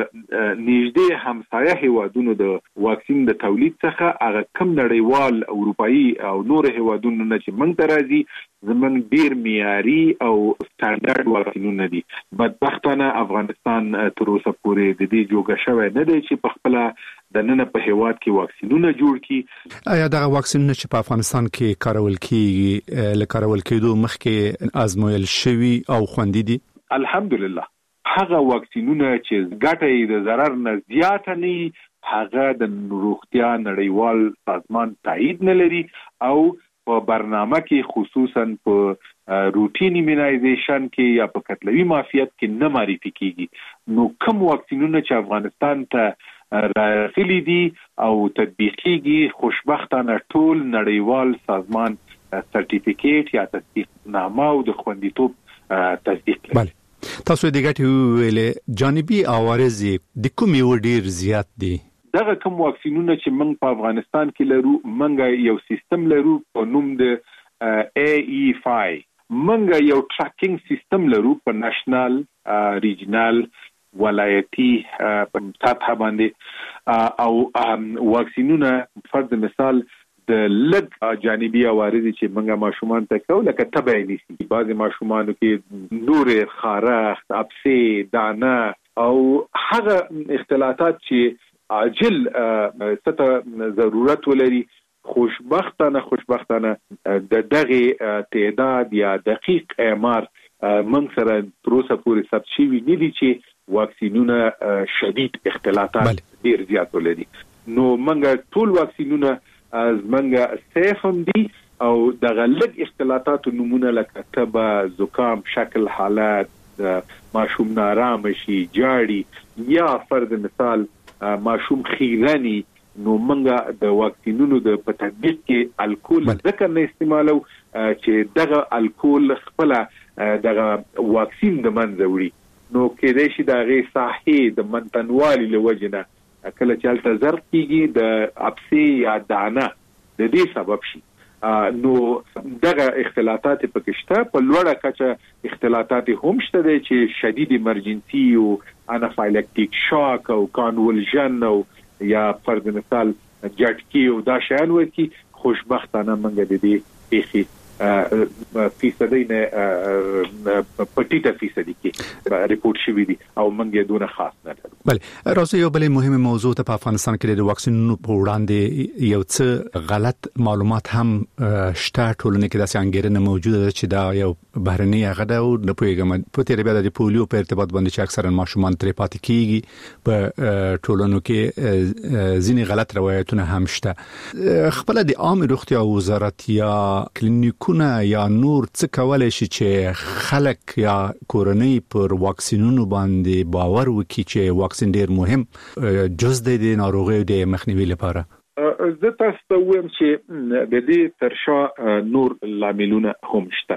[SPEAKER 10] نږدې همسایه هیوادونو د واکسین د تولید څخه هغه کم نړیوال اروپאי او نور هیوادونو نه چې موږ ته راځي زمنګ ډیر معیاري او سټانډرډ واکسینونه دي بدبختانه افغانستان تر اوسه پورې د دې جوړه شوی نه دی چې په خپل د نن په هیواد کې واکسینونه جوړ کی
[SPEAKER 1] آیا دا واکسینونه چې په افغانستان کې کارول کیږي له کارول کېدو مخکې آزمویل شوی او خوندي دي؟
[SPEAKER 10] الحمدلله هغه واکسینونه چې ګټه د ضرر نه زیات نه هغه د روغتیا نړیوال سازمان تایید نه لري او په برنامه کې خصوصا په روټین ایمونایزیشن کې یا په قتلوي معافیت کې نه معرفي کیږي نو کوم واکسینونه چې افغانستان ته راغلي دي او تطبیقيږي خوشبختانه ټول نړیوال سازمان سرټیفیکیټ یا تصدیقنامه او د خوندیتوب تصدیق کوي.
[SPEAKER 1] تاسو د ګټې ویلې جانبي عوارض د کومې ډیر زیات دي؟
[SPEAKER 10] دغه کوم واکسینونه چې موږ په افغانستان کې لرو، موږ یو سیستم لرو په نوم د AE5. موږ یو ټریکینګ سیستم لرو په نېشنل، ریجنل، ولایتي سطح باندې، او واکسینونه فرض مثال د لږ جانبي عوارض چې موږ ماشومان ته کوو لکه تبه نیسي، بعضې ماشومانو کې نورې خارښت، ابسې، دانه او هغه اختلاطات چې عاجل ست ضرورت ولري. خوشبختانه د دغه تعداد یا دقیق اعمار موږ سره تر اوسه پورې ثبت شوي نه دي چې واکسینونه شدید اختلاطات ډیر زیات ولري. نو موږ ټول واکسینونه زمونږ سیف هم دي او دغه لږ اختلاطات نمونه لکه تبه، زکام، شکل حالت، ماشوم نارام شي، جاړي یا فرض مثال ماشوم خیرني، نو منګه د واکسینونو د تطبیق کې الکول ځکه نه استعمالو چې دغه الکول خپل دغه واکسین د منځ وړي، نو کېدای شي دغه صحي د منتنوالي لوجنه کله چې الته زرد کیږي د ابسي یا دانه د دې سبب شي. نو دغه اختلاطات پکشته په لوړه کچه اختلاطات هم شته چې شدید ایمرجنسي او انافایلکټیک شاک او کانولژن او یا فرض مثال جټکی او دا شیان ورکی. خوشبختانه منګه د دې پیخي فیصدی نه پټیټه فیصدی کې ریپورت شوی دي او منګه دونه خاص نه لري.
[SPEAKER 1] بله راځي یو بل مهمه موضوع ته په افغانستان کې د واکسینونو په وړاندې یو څه غلط معلومات هم شته. ټولنه کې داسې انګیرنه موجوده ده چې دا یو بهرني غدا او د پویګم په تیر بیا د پولیو په ارتباط باندې چې اکثرا ماشومان ترې پاتې کیږي. په ټولنو کې ځینې غلط روایتونه هم شته. خپل د عام روغتیا وزارت یا کلینیکونه یا نور څه کولای شي چې خلک یا کورنۍ پر واکسینونو باندې باور وکړي چې واکسین ډیر مهم جز د ناروغۍ د مخنیوي لپاره؟
[SPEAKER 10] زه تاسو ته وایم چې د دې ترشا نور لاملونه هم شته.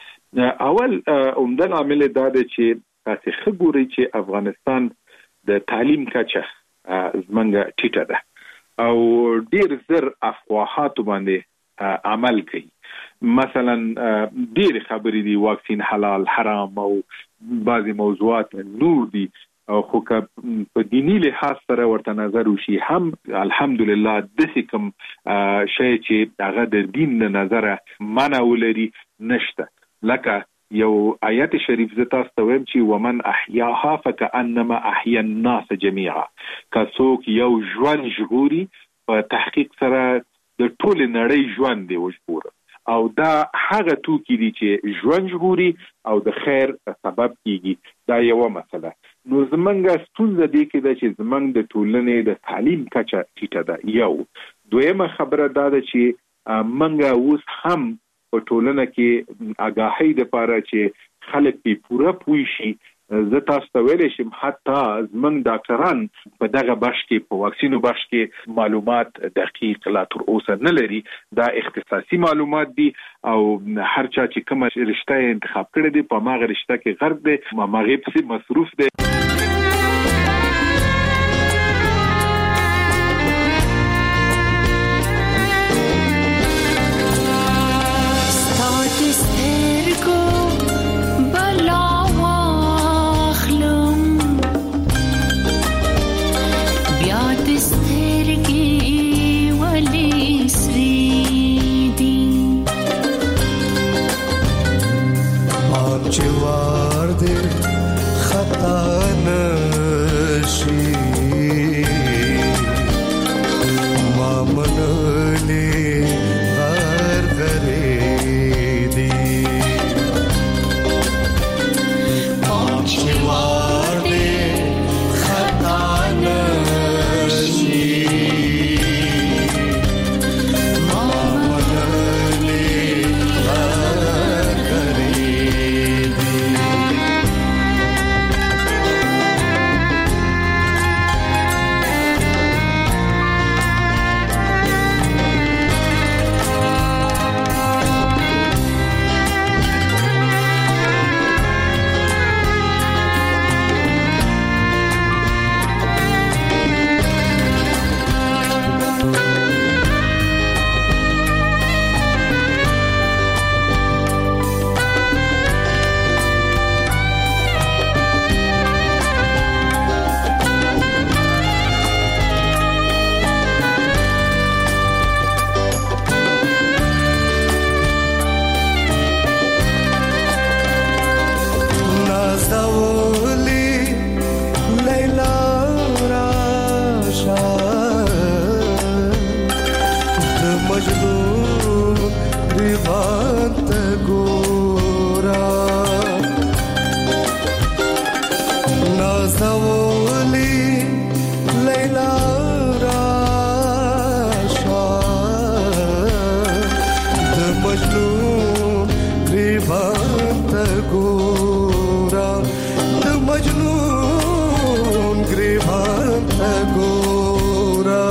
[SPEAKER 10] اول عمده لامل دا دی چې تاسو خبرې چې افغانستان د تعلیم کچه زمونږ ټیټه ده او ډیر زر افواهات باندې عمل کوي. مثلا ډیر خبرې دي واکسین حلال حرام او بعضی موضوعات نور دي خو که په دینی لحاظ سره ورته نظر وشي هم الحمدلله داسې کوم شی چې هغه د دین نه نظره منع ولري نشته. لکه یو آیت شریف ز تاسو ته وایم چې ومن احیاها فکأنما احیا الناس جميعا. که څوک یو ژوند ژغوري په تحقیق سره د ټول نړۍ ژوند دی وژغوره او دا هغه توکي دي چې ژوند ژغوري او د خیر سبب کیږي. دا یو مسله. نو زمونږ ستونزه دی کې چې زمونږ د ټولنې د تعلیم کچه ټیټه ده. یو دویمه خبره دا ده چې مونږ اوس هم په ټولنه کې آگاهی د پاره چې خلک په پوره پوي شي. زه تاسو ته ویل شم حتی زمونږ ډاکټران په دغه بخش کې په واکسینو بخش کې معلومات دقیق لا تر اوسه نه لري. دا اختصاصي معلومات دي او هر چا چې کومه رشته انتخاب کړی دی په ماغه رشته کې غرق دی، ماغه په مصروف دی.
[SPEAKER 11] جوار دے خطا گریبان تگورا نازولی لیلا راشا د مجنون گریبان تگورا د مجنون گریبان تگورا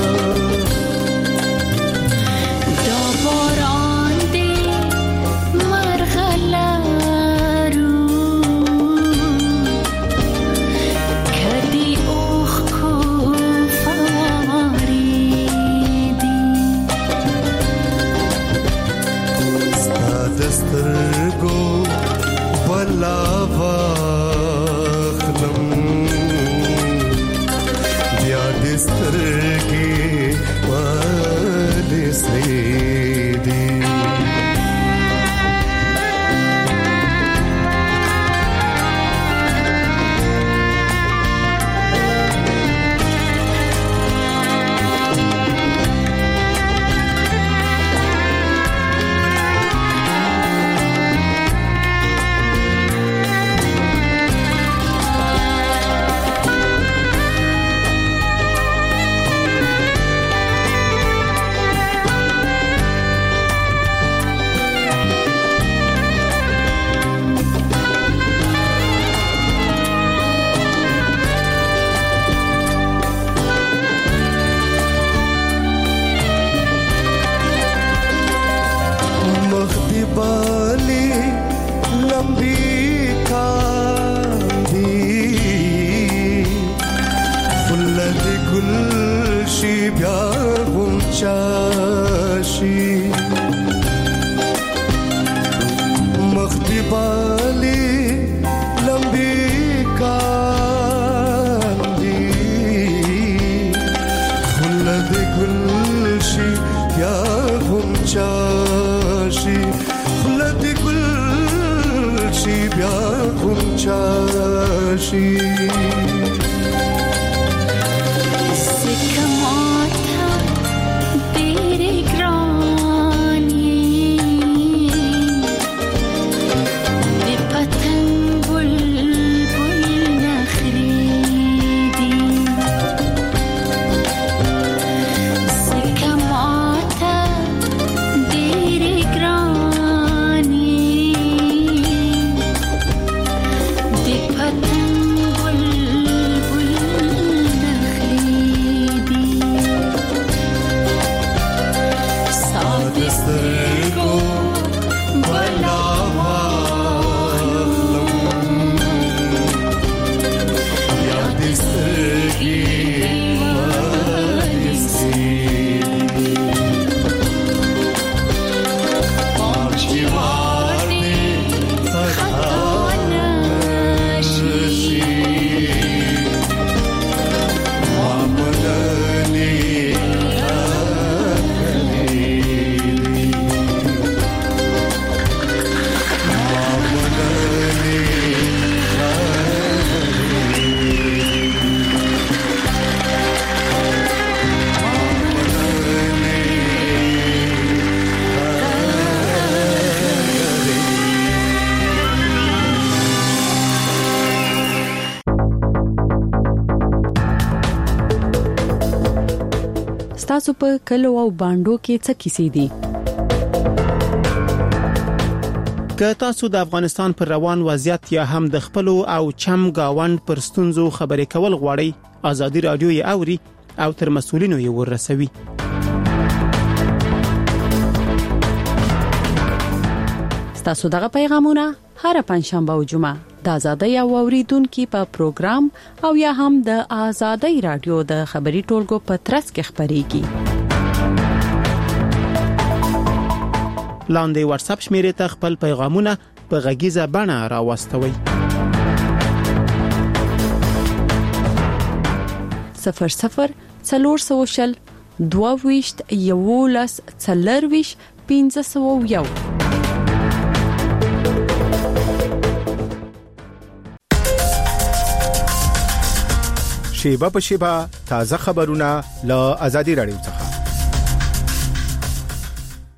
[SPEAKER 12] تاسو په کلو او باندو کې څه کیسې دي؟
[SPEAKER 9] که تاسو د افغانستان پر روان وضعیت یا هم د خپل او چم گاوند پر ستونزو خبرې کول غواړئ، آزادي رادیو یې اوري او تر مسؤلینو یې ورسوي.
[SPEAKER 12] تاسو دغه پیغامونه هر پنځشنبه او جمعه د آزادۍ او اوریدونکو په پروګرام او یا هم د آزادۍ رادیو د خبري ټولګو په ترڅ کې خبريږي.
[SPEAKER 9] لاندې واتس اپ شمیرې ته خپل پیغامونه په غږیزه بڼه راوستوي.
[SPEAKER 12] 00 400 22 11 40 501.
[SPEAKER 13] شیبه په شیبه تازه خبرونه له آزادي رادیو څخه.